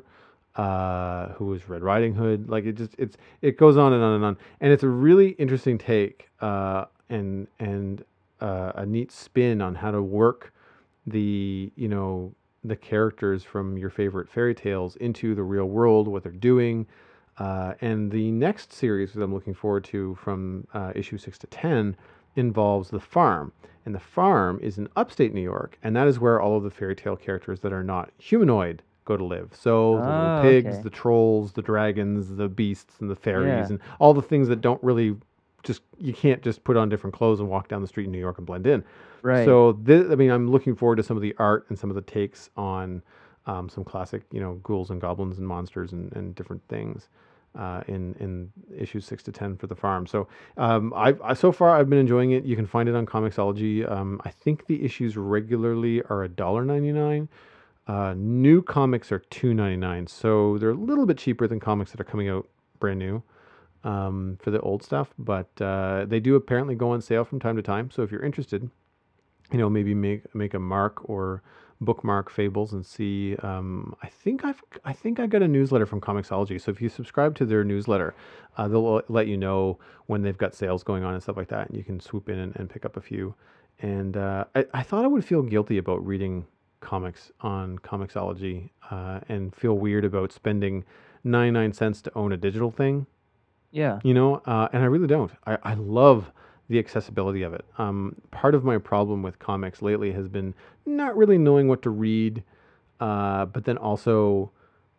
uh, who is Red Riding Hood. Like it just it's it goes on and on and on, and it's a really interesting take uh, and and uh, a neat spin on how to work the you know the characters from your favorite fairy tales into the real world, what they're doing. Uh, and the next series that I'm looking forward to from uh, issue six to ten involves the farm. And the farm is in upstate New York, and that is where all of the fairy tale characters that are not humanoid go to live. So the little Oh, pigs, okay. the trolls, the dragons, the beasts, and the fairies, Yeah. and all the things that don't really just, you can't just put on different clothes and walk down the street in New York and blend in. Right. So this, I mean, I'm looking forward to some of the art and some of the takes on um, some classic, you know, ghouls and goblins and monsters and, and different things uh, in in issues six to ten for the farm. So um, I, I so far I've been enjoying it. You can find it on Comixology. Um, I think the issues regularly are a dollar ninety nine. Uh, new comics are two ninety nine. So they're a little bit cheaper than comics that are coming out brand new um, for the old stuff. But uh, they do apparently go on sale from time to time. So if you're interested, you know, maybe make make a mark or bookmark Fables and see. Um, I think I've I think I got a newsletter from Comixology. So if you subscribe to their newsletter, uh, they'll let you know when they've got sales going on and stuff like that, and you can swoop in and, and pick up a few. And uh, I, I thought I would feel guilty about reading comics on Comixology uh, and feel weird about spending ninety-nine cents to own a digital thing. Yeah. You know, uh, and I really don't. I, I love the accessibility of it. Um, part of my problem with comics lately has been not really knowing what to read, uh, but then also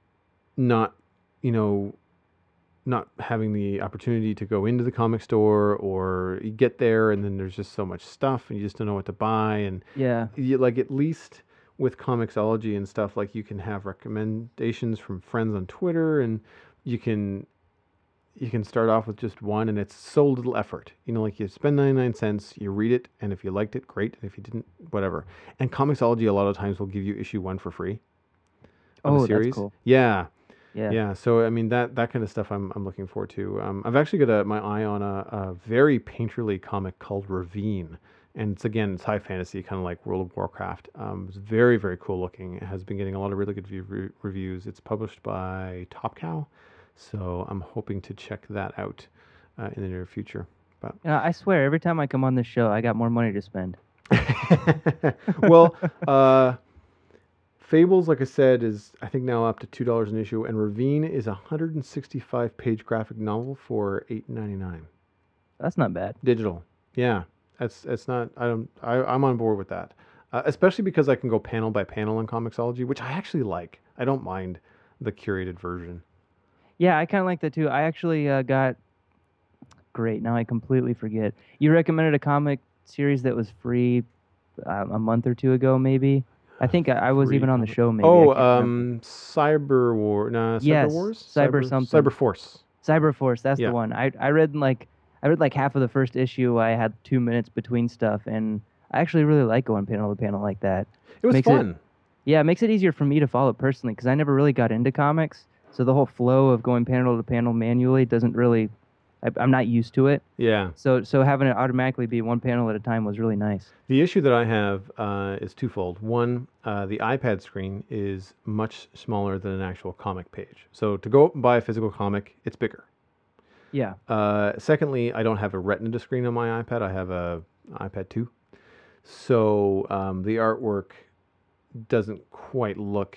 not, you know, not having the opportunity to go into the comic store, or you get there and then there's just so much stuff and you just don't know what to buy. And Yeah. you, like at least with Comixology and stuff, like you can have recommendations from friends on Twitter, and you can you can start off with just one, and it's so little effort. You know, like you spend ninety-nine cents, you read it, and if you liked it, great. And if you didn't, whatever. And Comixology a lot of times will give you issue one for free of Oh, a series. that's cool. Yeah. Yeah. Yeah. So I mean that that kind of stuff I'm I'm looking forward to. Um, I've actually got a, my eye on a, a very painterly comic called Ravine. And it's again, it's high fantasy, kind of like World of Warcraft. Um, it's very, very cool looking. It has been getting a lot of really good view, re- reviews. It's published by Top Cow. So I'm hoping to check that out uh, in the near future. But Yeah, I swear, every time I come on this show, I got more money to spend. well, uh, Fables, like I said, is I think now up to two dollars an issue, and Ravine is a one hundred sixty-five page graphic novel for eight ninety-nine. That's not bad. Digital, yeah. That's it's not. I don't. I, I'm on board with that, uh, especially because I can go panel by panel in Comixology, which I actually like. I don't mind the curated version. Yeah, I kind of like that too. I actually uh, got. Great. Now I completely forget. You recommended a comic series that was free uh, a month or two ago, maybe. I think I, I was Free even on the comic- show. Maybe. I Oh, can't remember. um, Cyber War. Nah, Cyber Yes, Wars. Cyber something. Cyber Force. Cyberforce. That's Yeah. the one. I I read like I read like half of the first issue. I had two minutes between stuff, and I actually really like going panel to panel like that. It was Makes it- fun. Yeah, it makes it easier for me to follow personally because I never really got into comics. So the whole flow of going panel to panel manually doesn't really. I, I'm not used to it. Yeah. So so having it automatically be one panel at a time was really nice. The issue that I have uh, is twofold. One, uh, the iPad screen is much smaller than an actual comic page. So to go and buy a physical comic, it's bigger. Yeah. Uh, secondly, I don't have a Retina screen on my iPad. I have a iPad two. So um, the artwork doesn't quite look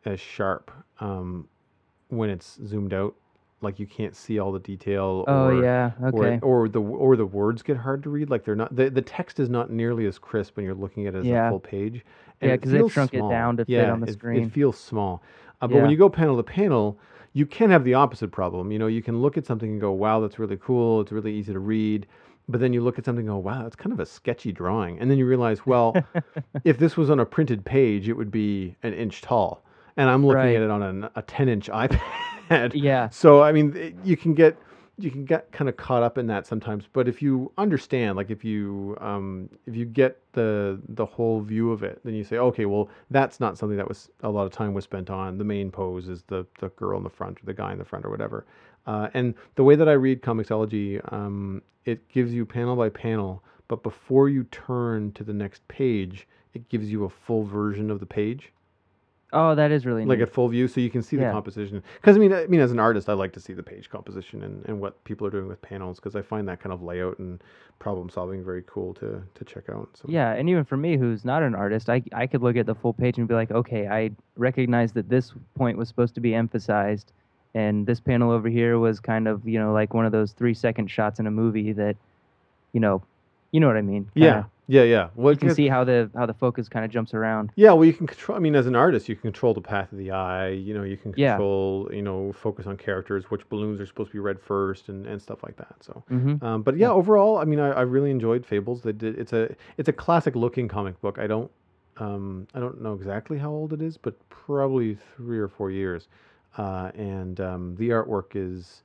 as sharp um, when it's zoomed out. Like you can't see all the detail, Oh or yeah. or Okay. or the or the words get hard to read. Like they're not the, the text is not nearly as crisp when you're looking at it as a Yeah. full page, and Yeah, it because they've feels shrunk it small. down to fit Yeah, on the it it screen. feels small. Uh, but when Yeah. you go panel to panel, you can have the opposite problem. You know, you can look at something and go, "Wow, that's really cool. It's really easy to read." But then you look at something and go, "Wow, it's kind of a sketchy drawing." And then you realize, well, if this was on a printed page, it would be an inch tall, and I'm looking at Right. it on an, a ten inch iPad. Yeah. So I mean, it- you can get you can get kind of caught up in that sometimes. But if you understand, like if you um, if you get the the whole view of it, then you say, okay, well, that's not something that was a lot of time was spent on. The main pose is the the girl in the front or the guy in the front or whatever. Uh, and the way that I read Comixology, um, it gives you panel by panel, but before you turn to the next page, it gives you a full version of the page, Oh, that is really like neat. at full view, so you can see the Yeah. composition. Because I mean, I mean, as an artist, I like to see the page composition and, and what people are doing with panels, because I find that kind of layout and problem solving very cool to to check out. So Yeah, and even for me, who's not an artist, I I could look at the full page and be like, okay, I recognize that this point was supposed to be emphasized, and this panel over here was kind of, you know, like one of those three second shots in a movie that, you know, you know what I mean. Kind yeah, of, yeah, yeah. Well, you can because see how the how the focus kind of jumps around. yeah, well, you can control. I mean, as an artist, you can control the path of the eye. You know, you can Yeah. control. You know, focus on characters, which balloons are supposed to be read first, and, and stuff like that. So, Mm-hmm. um, but yeah, Yeah. overall, I mean, I, I really enjoyed Fables. They did. It's a it's a classic looking comic book. I don't um, I don't know exactly how old it is, but probably three or four years. Uh, and um, the artwork is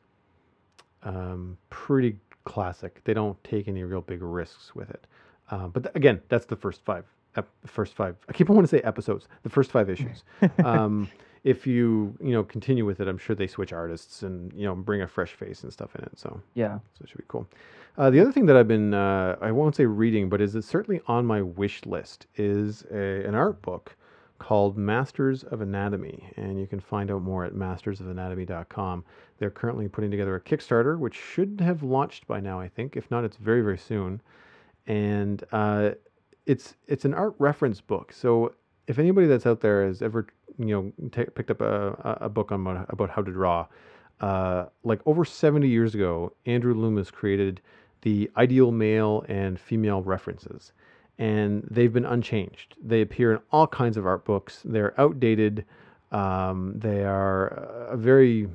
um, pretty classic. They don't take any real big risks with it. Uh, but th- again, that's the first five. Ep- the first five. I keep on wanting to say episodes. The first five issues. Um, if you you know continue with it, I'm sure they switch artists and you know bring a fresh face and stuff in it. So Yeah. so it should be cool. Uh, the other thing that I've been uh, I won't say reading, but is it certainly on my wish list is a, an art book called Masters of Anatomy, and you can find out more at masters of anatomy dot com. They're currently putting together a Kickstarter, which should have launched by now, I think. If not, it's very, very soon. And uh, it's it's an art reference book. So if anybody that's out there has ever you know ta picked up a, a a book on mo- about how to draw, uh, like over seventy years ago, Andrew Loomis created the ideal male and female references, and they've been unchanged. They appear in all kinds of art books. They're outdated. Um, they are a very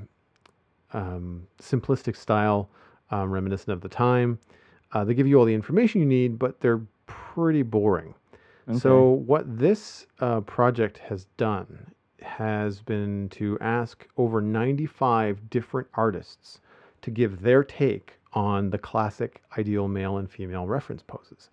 um, simplistic style, um, reminiscent of the time. Uh, they give you all the information you need, but they're pretty boring. Okay. So what this uh, project has done has been to ask over ninety-five different artists to give their take on the classic ideal male and female reference poses.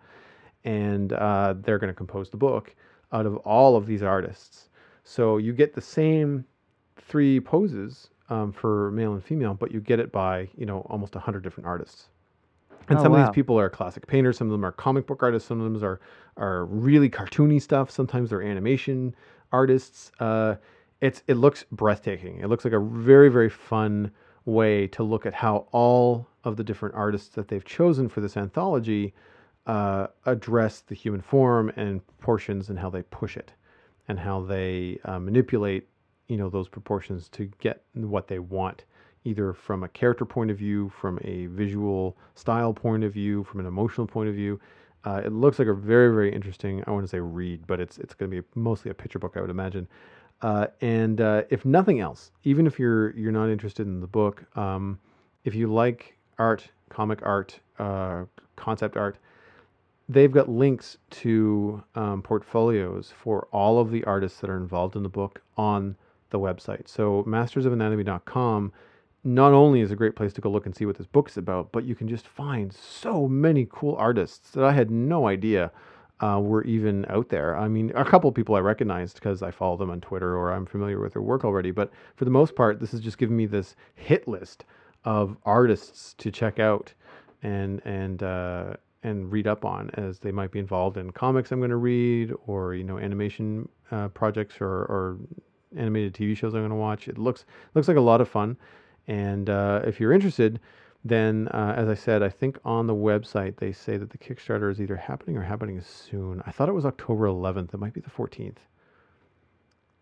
And uh, they're going to compose the book out of all of these artists. So you get the same three poses um, for male and female, but you get it by, you know, almost one hundred different artists. And Oh some of these wow. people are classic painters, some of them are comic book artists, some of them are are really cartoony stuff, sometimes they're animation artists. Uh, it's it looks breathtaking. It looks like a very, very fun way to look at how all of the different artists that they've chosen for this anthology uh, address the human form and proportions and how they push it and how they uh, manipulate, you know, those proportions to get what they want, either from a character point of view, from a visual style point of view, from an emotional point of view. Uh, it looks like a very, very interesting, I want to say read, but it's it's going to be mostly a picture book, I would imagine. Uh, and uh, if nothing else, even if you're you're not interested in the book, um, if you like art, comic art, uh, concept art, they've got links to um, portfolios for all of the artists that are involved in the book on the website. So masters of anatomy dot com not only is a great place to go look and see what this book is about, but you can just find so many cool artists that I had no idea uh, were even out there. I mean, a couple of people I recognized because I follow them on Twitter or I'm familiar with their work already, but for the most part, this has just given me this hit list of artists to check out and and uh, and read up on, as they might be involved in comics I'm going to read, or you know animation uh, projects, or, or animated T V shows I'm going to watch. It looks looks like a lot of fun. And uh, if you're interested, then uh, as I said, I think on the website they say that the Kickstarter is either happening or happening soon. I thought it was October eleventh. It might be the fourteenth.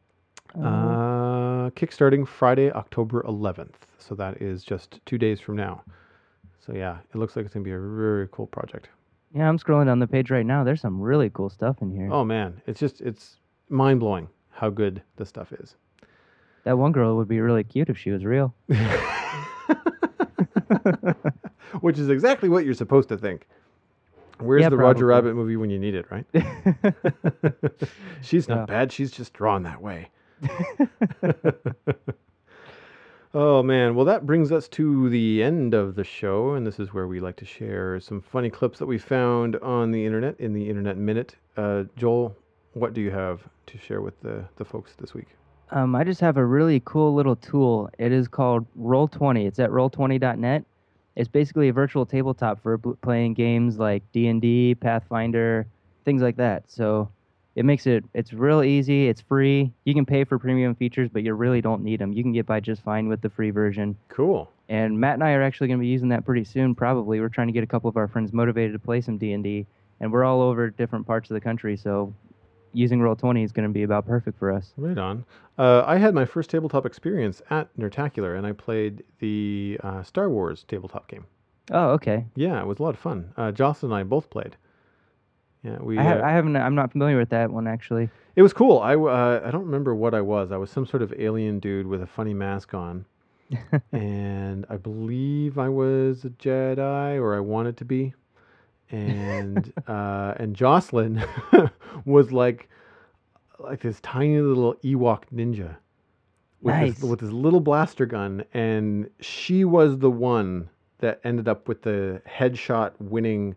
Uh, Uh, kickstarting Friday, October eleventh. So that is just two days from now. So yeah, it looks like it's gonna be a very cool project. yeah, I'm scrolling down the page right now. There's some really cool stuff in here. Oh man, it's just it's mind blowing how good this stuff is. That one girl would be really cute if she was real. Which is exactly what you're supposed to think. Where's Yeah, the Roger probably. Rabbit movie when you need it, right? She's not Yeah. bad. She's just drawn that way. Oh man, well that brings us to the end of the show, and this is where we like to share some funny clips that we found on the internet in the Internet Minute. Uh, Joel, what do you have to share with the, the folks this week? Um, I just have a really cool little tool. It is called roll twenty. It's at roll twenty dot net. It's basically a virtual tabletop for bl- playing games like D and D, Pathfinder, things like that. So it makes it, it's real easy. It's free. You can pay for premium features, but you really don't need them. You can get by just fine with the free version. Cool. And Matt and I are actually going to be using that pretty soon, probably. We're trying to get a couple of our friends motivated to play some D and D, and we're all over different parts of the country, so using roll twenty is going to be about perfect for us. Right on. Uh, I had my first tabletop experience at Nertacular, and I played the uh, Star Wars tabletop game. Oh, okay. Yeah, it was a lot of fun. Uh, Jocelyn and I both played. Yeah, we. I, ha- uh, I haven't. I'm not familiar with that one actually. It was cool. I, w- uh, I don't remember what I was. I was some sort of alien dude with a funny mask on. And I believe I was a Jedi, or I wanted to be. And uh, and Jocelyn was like like this tiny little Ewok ninja with Nice. this, with this little blaster gun, and she was the one that ended up with the headshot winning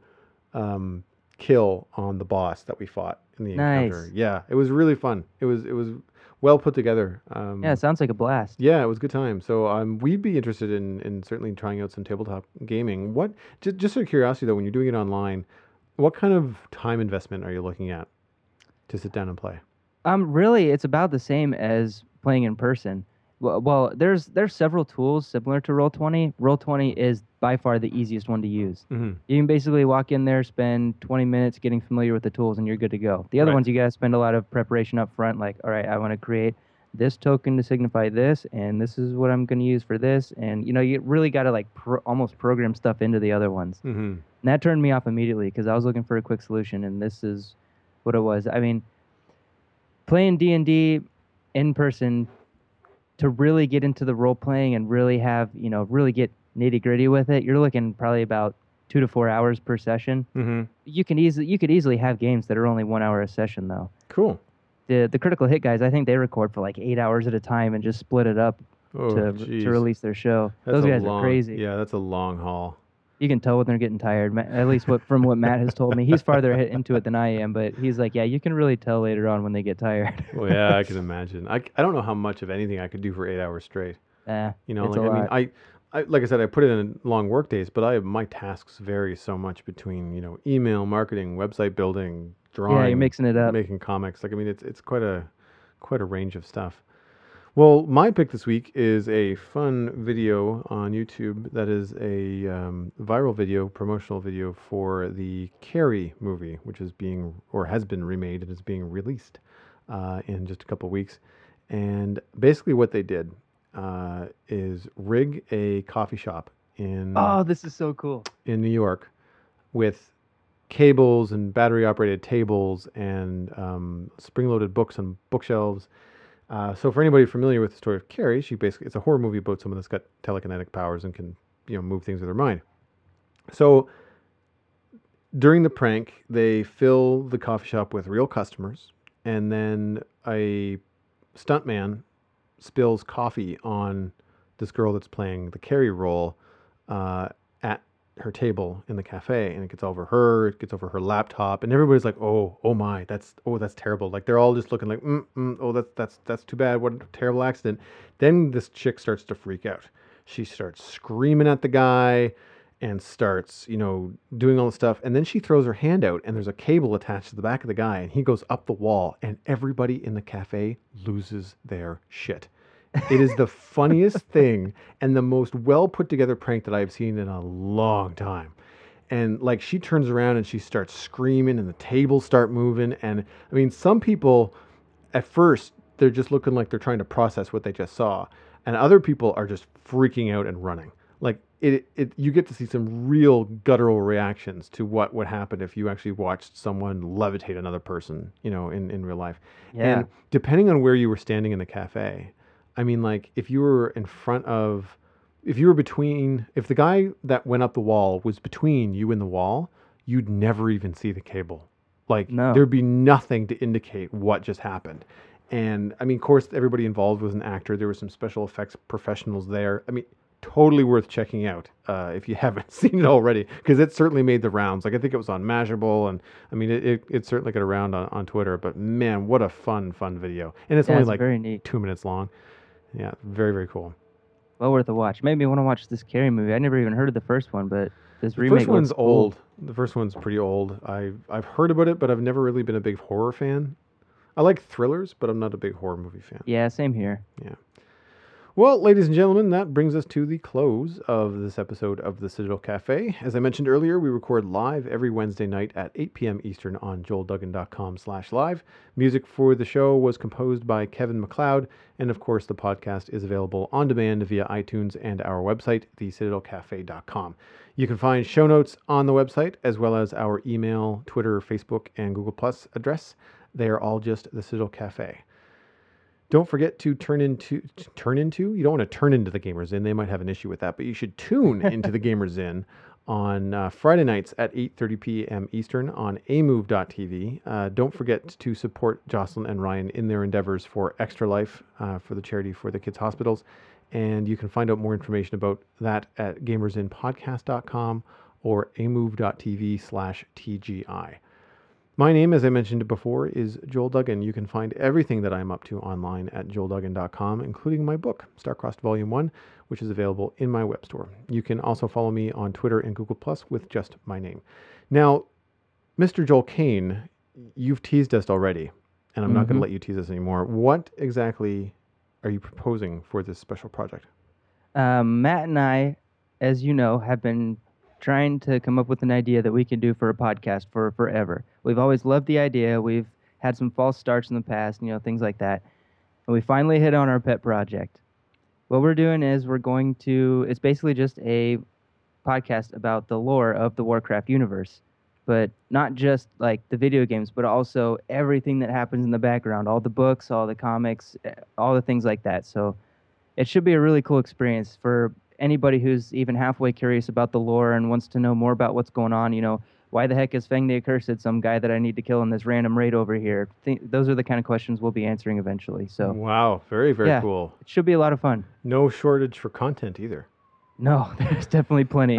um, kill on the boss that we fought in the encounter. Nice. Yeah, it was really fun. It was it was well put together. Um, Yeah, it sounds like a blast. yeah, it was a good time. So um, we'd be interested in, in certainly trying out some tabletop gaming. What just just out of curiosity though, when you're doing it online, what kind of time investment are you looking at to sit down and play? Um, really, it's about the same as playing in person. Well, well there's there's several tools similar to roll twenty. roll twenty is by far the easiest one to use. Mm-hmm. You can basically walk in there, spend twenty minutes getting familiar with the tools, and you're good to go. The other Right. ones, you got to spend a lot of preparation up front, like, all right, I want to create this token to signify this, and this is what I'm going to use for this. And, you know, you really got to, like, pro- almost program stuff into the other ones. Mm-hmm. And that turned me off immediately because I was looking for a quick solution, and this is what it was. I mean, playing D and D in person, to really get into the role playing and really have, you know, really get nitty gritty with it, you're looking probably about two to four hours per session. Mm-hmm. You can easily you could easily have games that are only one hour a session though. Cool. The the Critical Hit guys, I think they record for like eight hours at a time and just split it up Oh, to jeez. to release their show. That's Those a guys long, are crazy. Yeah, that's a long haul. You can tell when they're getting tired. Ma- At least what from what Matt has told me. He's farther ahead into it than I am, but he's like, yeah, you can really tell later on when they get tired. Well, yeah, I can imagine. I, c- I don't know how much of anything I could do for eight hours straight. Eh, You know, it's like a I mean, lot. I, I like I said, I put it in long work days, but I my tasks vary so much between you know email marketing, website building, drawing, Yeah, you're mixing it up. making comics. Like I mean, it's it's quite a quite a range of stuff. Well, my pick this week is a fun video on YouTube that is a um, viral video, promotional video for the Carrie movie, which is being or has been remade and is being released uh, in just a couple weeks. And basically, what they did uh, is rig a coffee shop in Oh, this is so cool. in New York with cables and battery operated tables and um, spring loaded books on bookshelves. Uh, so for anybody familiar with the story of Carrie, she basically it's a horror movie about someone that's got telekinetic powers and can you know move things with her mind. So during the prank, they fill the coffee shop with real customers, and then a stuntman spills coffee on this girl that's playing the Carrie role uh, at her table in the cafe, and it gets over her, it gets over her laptop, and everybody's like, "Oh, oh my, that's oh, that's terrible!" Like they're all just looking like, mm, mm, "Oh, that's that's that's too bad. What a terrible accident." Then this chick starts to freak out. She starts screaming at the guy and starts, you know, doing all the stuff, and then she throws her hand out, and there's a cable attached to the back of the guy, and he goes up the wall, and everybody in the cafe loses their shit. It is the funniest thing and the most well put together prank that I've seen in a long time. And like she turns around and she starts screaming and the tables start moving. And I mean, some people at first they're just looking like they're trying to process what they just saw, and other people are just freaking out and running. Like it, it you get to see some real guttural reactions to what would happen if you actually watched someone levitate another person, you know, in, in real life. Yeah. And depending on where you were standing in the cafe, I mean, like if you were in front of, if you were between, if the guy that went up the wall was between you and the wall, you'd never even see the cable. Like No. there'd be nothing to indicate what just happened. And I mean, of course, everybody involved was an actor. There were some special effects professionals there. I mean, totally worth checking out uh, if you haven't seen it already, because it certainly made the rounds. Like I think it was on Mashable, and I mean, it, it, it certainly got around on, on Twitter. But man, what a fun, fun video. And it's Yeah, only it's like very neat. two minutes long. Yeah, very, very cool. Well worth a watch. Made me want to watch this Carrie movie. I never even heard of the first one, but this The remake first one's looks cool. old. The first one's pretty old. I've, I've heard about it, but I've never really been a big horror fan. I like thrillers, but I'm not a big horror movie fan. Yeah, same here. Yeah. Well, ladies and gentlemen, that brings us to the close of this episode of the Citadel Cafe. As I mentioned earlier, we record live every Wednesday night at eight p.m. Eastern on joel duggan dot com slash live. Music for the show was composed by Kevin MacLeod, and of course the podcast is available on demand via iTunes and our website, the citadel cafe dot com. You can find show notes on the website, as well as our email, Twitter, Facebook, and Google Plus address. They are all just the Citadel Cafe. Don't forget to turn into, to turn into, you don't want to turn into the Gamers Inn. They might have an issue with that, but you should tune into the Gamers Inn on uh, Friday nights at eight thirty p.m. Eastern on a move dot t v. Uh, don't forget to support Jocelyn and Ryan in their endeavors for Extra Life, uh, for the charity for the kids' hospitals. And you can find out more information about that at gamers inn podcast dot com or a move dot t v slash T G I. My name, as I mentioned before, is Joel Duggan. You can find everything that I'm up to online at joel duggan dot com, including my book, Starcrossed Volume one, which is available in my web store. You can also follow me on Twitter and Google Plus with just my name. Now, Mister Joel Kane, you've teased us already, and I'm not going Mhm. to let you tease us anymore. What exactly are you proposing for this special project? Um, Matt and I, as you know, have been trying to come up with an idea that we can do for a podcast for forever. We've always loved the idea. We've had some false starts in the past, you know, things like that. And we finally hit on our pet project. What we're doing is we're going to, it's basically just a podcast about the lore of the Warcraft universe, but not just like the video games, but also everything that happens in the background, all the books, all the comics, eh, all the things like that. So it should be a really cool experience for anybody who's even halfway curious about the lore and wants to know more about what's going on. You know, why the heck is Fang the Accursed some guy that I need to kill in this random raid over here? Th- those are the kind of questions we'll be answering eventually. So Wow, very, very Yeah. cool. it should be a lot of fun. No shortage for content either. No, there's definitely plenty.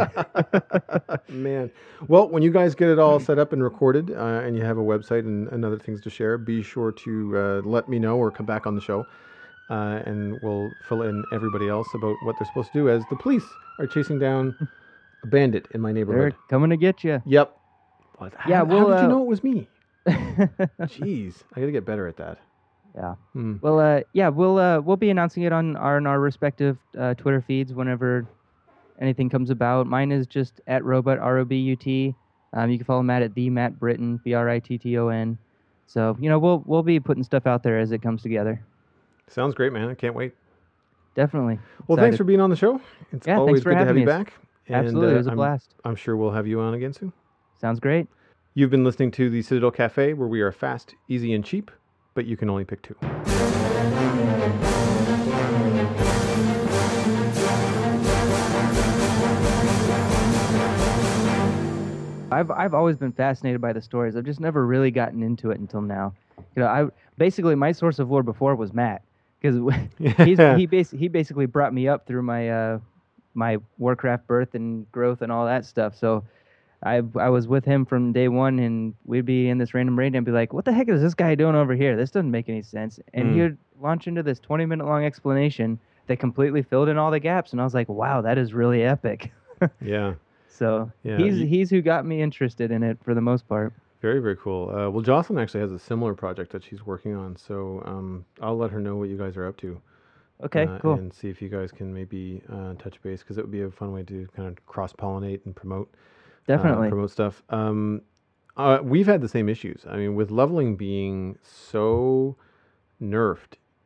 Man. Well, when you guys get it all set up and recorded uh, and you have a website and, and other things to share, be sure to uh, let me know or come back on the show. Uh, and we'll fill in everybody else about what they're supposed to do as the police are chasing down a bandit in my They're neighborhood. coming to get you. Yep. What? How, Yeah, how we'll, did you uh, know it was me? Jeez, I got to get better at that. Yeah. Hmm. Well, uh, yeah, we'll uh, we'll be announcing it on our on our respective uh, Twitter feeds whenever anything comes about. Mine is just at robot R O B U T. Um, you can follow Matt at the Matt Britton B R I T T O N. So you know we'll we'll be putting stuff out there as it comes together. Sounds great, man. I can't wait. Definitely. Well, thanks Excited. for being on the show. It's Yeah, thanks always for good to have having you me. back. And, Absolutely, uh, it was a I'm, blast. I'm sure we'll have you on again soon. Sounds great. You've been listening to the Citadel Cafe, where we are fast, easy, and cheap, but you can only pick two. I've I've always been fascinated by the stories. I've just never really gotten into it until now. You know, I basically my source of lore before was Matt because he's he bas- he basically brought me up through my uh, my Warcraft birth and growth and all that stuff. So I I was with him from day one, and we'd be in this random raid and be like, "What the heck is this guy doing over here? This doesn't make any sense." And Mm. he would launch into this twenty minute long explanation that completely filled in all the gaps, and I was like, "Wow, that is really epic." Yeah, So Yeah, he's you- he's who got me interested in it for the most part. very, very cool. Uh, well, Jocelyn actually has a similar project that she's working on, so um, I'll let her know what you guys are up to. Okay, uh, cool. And see if you guys can maybe uh, touch base, because it would be a fun way to kind of cross-pollinate and promote. uh, Definitely. promote stuff. Um, uh, we've had the same issues. I mean, with leveling being so nerfed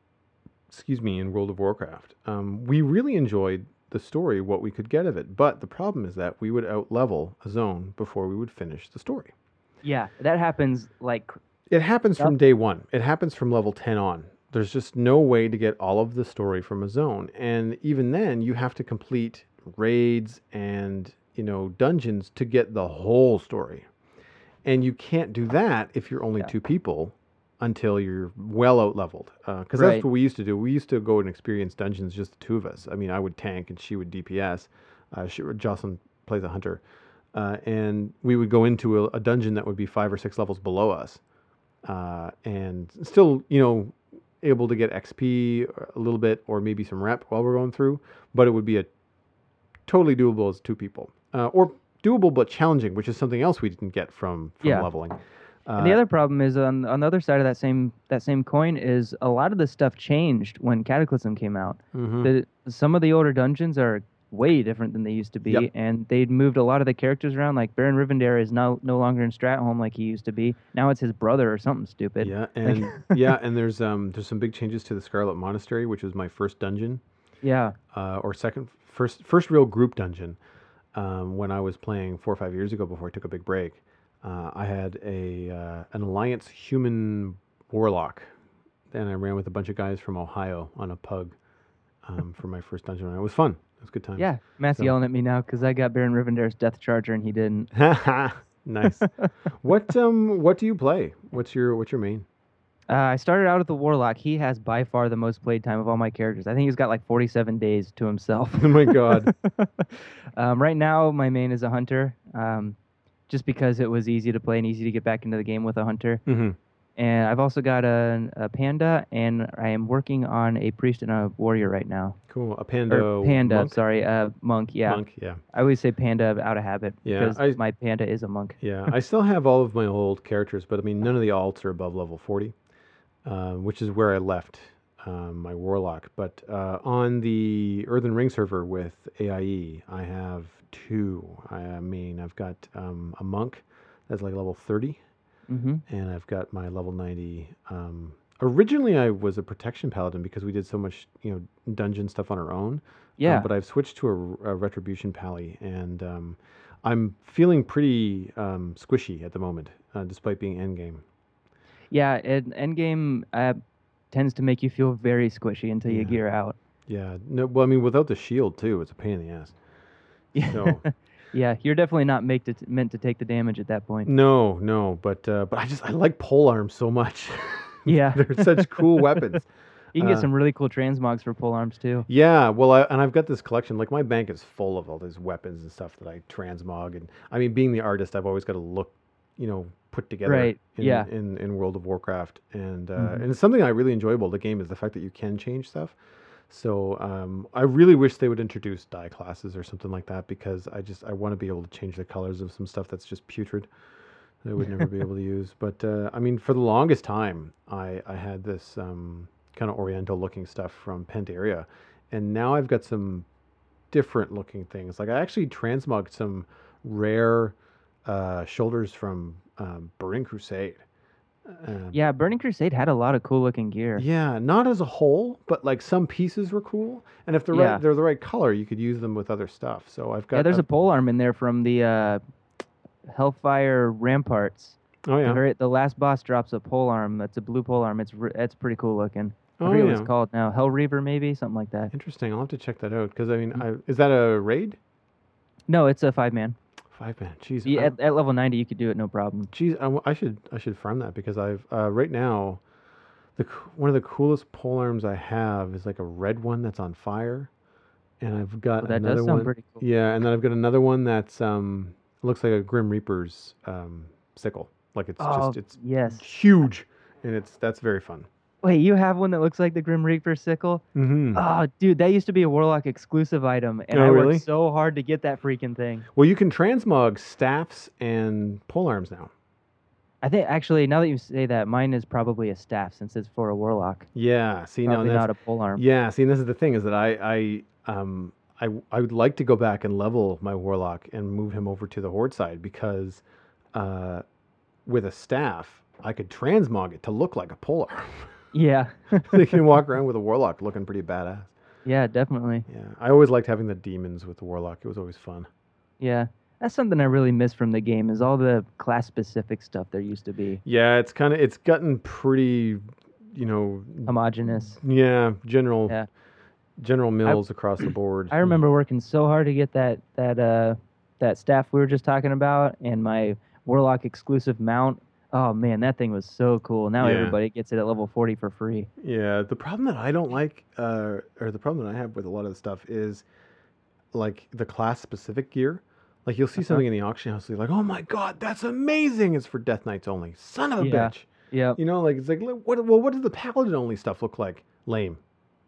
excuse me, in World of Warcraft. Um, we really enjoyed the story, what we could get of it. But the problem is that we would outlevel a zone before we would finish the story. Yeah, that happens like It happens Yep. from day one. It happens from level ten on. There's just no way to get all of the story from a zone. And even then, you have to complete raids and, you know, dungeons to get the whole story. And you can't do that if you're only Yeah. two people until you're well out leveled. Because Right. that's what we used to do. We used to go and experience dungeons, just the two of us. I mean, I would tank and she would D P S. Uh, she, Jocelyn plays a hunter. Uh, and we would go into a, a dungeon that would be five or six levels below us. Uh, and still, you know, able to get X P a little bit or maybe some rep while we're going through. But it would be a totally doable as two people. Uh, or doable but challenging, which is something else we didn't get from, from Yeah. leveling. Uh, And the other problem is on on the other side of that same that same coin is a lot of the stuff changed when Cataclysm came out. mhm. The some of the older dungeons are way different than they used to be, Yep. and they'd moved a lot of the characters around. Like Baron Rivendare is now no longer in Stratholme like he used to be. Now it's his brother or something stupid. Yeah, Like- and yeah, and there's um there's some big changes to the Scarlet Monastery, which was my first dungeon, Yeah, uh, or second first first real group dungeon, um, when I was playing four or five years ago before I took a big break. Uh, I had a uh, an alliance human warlock, and I ran with a bunch of guys from Ohio on a pug, um, for my first dungeon. And it was fun. It was a good time. yeah. Matt's So- yelling at me now because I got Baron Rivendare's Death Charger and he didn't. Nice. What um what do you play? What's your what's your main? Uh, I started out at the Warlock. He has by far the most played time of all my characters. I think he's got like forty-seven days to himself. Oh my god. um, right now, my main is a hunter, um, just because it was easy to play and easy to get back into the game with a hunter. hmm And I've also got a, a panda, and I am working on a priest and a warrior right now. Cool. A panda. Or panda, monk? sorry, uh, monk. Yeah, Monk. Yeah. I always say panda out of habit Yeah, because I- my panda is a monk. Yeah, I still have all of my old characters, but I mean, none of the alts are above level forty, um, which is where I left um, my warlock. But uh, on the Earthen Ring server with A I E, I have two. I mean, I've got um, a monk that's like level thirty, hmm and I've got my level ninety. Um, originally, I was a protection paladin because we did so much, you know, dungeon stuff on our own. Yeah, Uh, but I've switched to a, a retribution pally, and um, I'm feeling pretty um, squishy at the moment, uh, despite being endgame. yeah. And endgame uh, tends to make you feel very squishy until you Yeah. gear out. Yeah, no, well, I mean, without the shield too, it's a pain in the ass. So Yeah, you're definitely not make to, meant to take the damage at that point. no, no, but uh, but I just I like pole arms so much. Yeah, They're such cool weapons. you can get uh, some really cool transmogs for pole arms too. Yeah, well, I, and I've got this collection. Like my bank is full of all these weapons and stuff that I transmog, and I mean, being the artist, I've always got to look, you know, put together. Right, In, yeah. In, in World of Warcraft, and uh, Mhm. and it's something I really enjoy about the game is the fact that you can change stuff. So um, I really wish they would introduce dye classes or something like that, because I just I want to be able to change the colors of some stuff that's just putrid that I would never be able to use. But uh, I mean, for the longest time, I I had this um, kind of oriental looking stuff from Pandaria, and now I've got some different looking things. Like I actually transmogged some rare uh, shoulders from um, Burning Crusade. Um, Yeah, Burning Crusade had a lot of cool looking gear. yeah, not as a whole, but like some pieces were cool, and if they're Yeah. right, they're the right color, you could use them with other stuff. So I've got Yeah, there's a, a pole arm in there from the uh, Hellfire Ramparts. oh The, yeah, very, the last boss drops a pole arm. That's a blue pole arm. It's re- it's pretty cool looking. I oh forget what yeah, it's called now. Hell Reaver maybe something like that. interesting. I'll have to check that out because I mean, Mm. I, is that a raid? No, it's a five man. Five man, jeez, Yeah, I- at, at level ninety you could do it no problem. Geez, I, w- I should I should farm that because I've uh, right now, the c- one of the coolest pole arms I have is like a red one that's on fire, and I've got Well, that another does sound one. pretty cool. Yeah, and then I've got another one that's um looks like a Grim Reaper's um sickle, like it's Oh, just it's yes. huge, and it's that's very fun. Wait, you have one that looks like the Grim Reaper sickle? Mm-hmm. Oh, dude, that used to be a Warlock exclusive item, and Oh, I really? worked so hard to get that freaking thing. Well, you can transmog staffs and pole arms now. I think actually, now that you say that, mine is probably a staff since it's for a Warlock. Yeah, see, no, Probably that's not a pole arm. yeah. See, and this is the thing is that I I um I I would like to go back and level my warlock and move him over to the horde side because, uh, with a staff I could transmog it to look like a pole arm. Yeah. They can walk around with a warlock looking pretty badass. Yeah, definitely. Yeah, I always liked having the demons with the warlock. It was always fun. Yeah. That's something I really miss from the game is all the class specific stuff there used to be. Yeah, it's kind of it's gotten pretty, you know, Homogenous. yeah, general Yeah. General Mills across the board. I remember working so hard to get that that uh that staff we were just talking about and my Warlock exclusive mount. Oh man, that thing was so cool. Now Yeah. everybody gets it at level forty for free. Yeah, the problem that I don't like, uh, or the problem that I have with a lot of the stuff is, like the class specific gear. Like you'll see Uh-huh. something in the auction house, you're like, "Oh my god, that's amazing! It's for Death Knights only." Son of a Yeah. bitch. Yep. You know, like it's like, look, what? Well, what does the Paladin only stuff look like? Lame.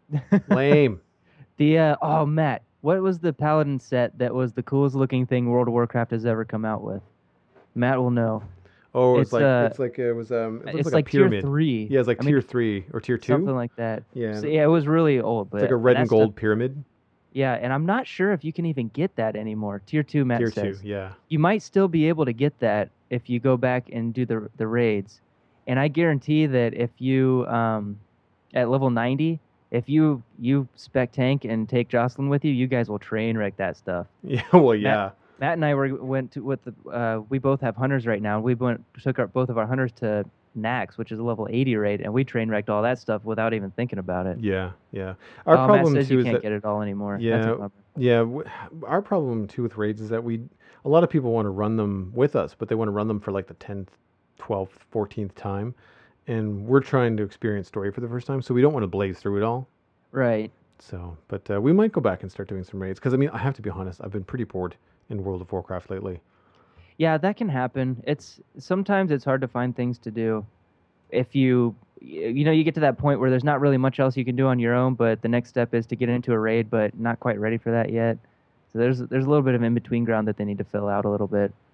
Lame. The uh oh Matt, what was the Paladin set that was the coolest looking thing World of Warcraft has ever come out with? Matt will know. Oh, it's, It's, like uh, it's like it was um, it looks It's like, like, a pyramid. tier three. Yeah, it's like I mean, tier three or tier two. something like that. Yeah. So, yeah, it was really old, but It's like a red that and stuff- gold pyramid. Yeah, and I'm not sure if you can even get that anymore. Tier two, Matt Tier says. two, yeah. You might still be able to get that if you go back and do the the raids. And I guarantee that if you um at level ninety, if you you spec tank and take Jocelyn with you, you guys will train wreck that stuff. Yeah, well, yeah. Matt and I were went to with the uh we both have hunters right now. We went took our both of our hunters to Nax, which is a level eighty raid, and we train wrecked all that stuff without even thinking about it. Yeah, yeah. Our oh, problem Matt says too you is can't that get it all anymore. That's Yeah. a bummer. yeah, w- our problem too with raids is that we a lot of people want to run them with us, but they want to run them for like the tenth, twelfth, fourteenth time, and we're trying to experience story for the first time, so we don't want to blaze through it all. Right. So, but uh, we might go back and start doing some raids because I mean, I have to be honest, I've been pretty bored in World of Warcraft lately. Yeah, that can happen. It's sometimes it's hard to find things to do. If you you know you get to that point where there's not really much else you can do on your own, but the next step is to get into a raid, but not quite ready for that yet. So there's there's a little bit of in between ground that they need to fill out a little bit.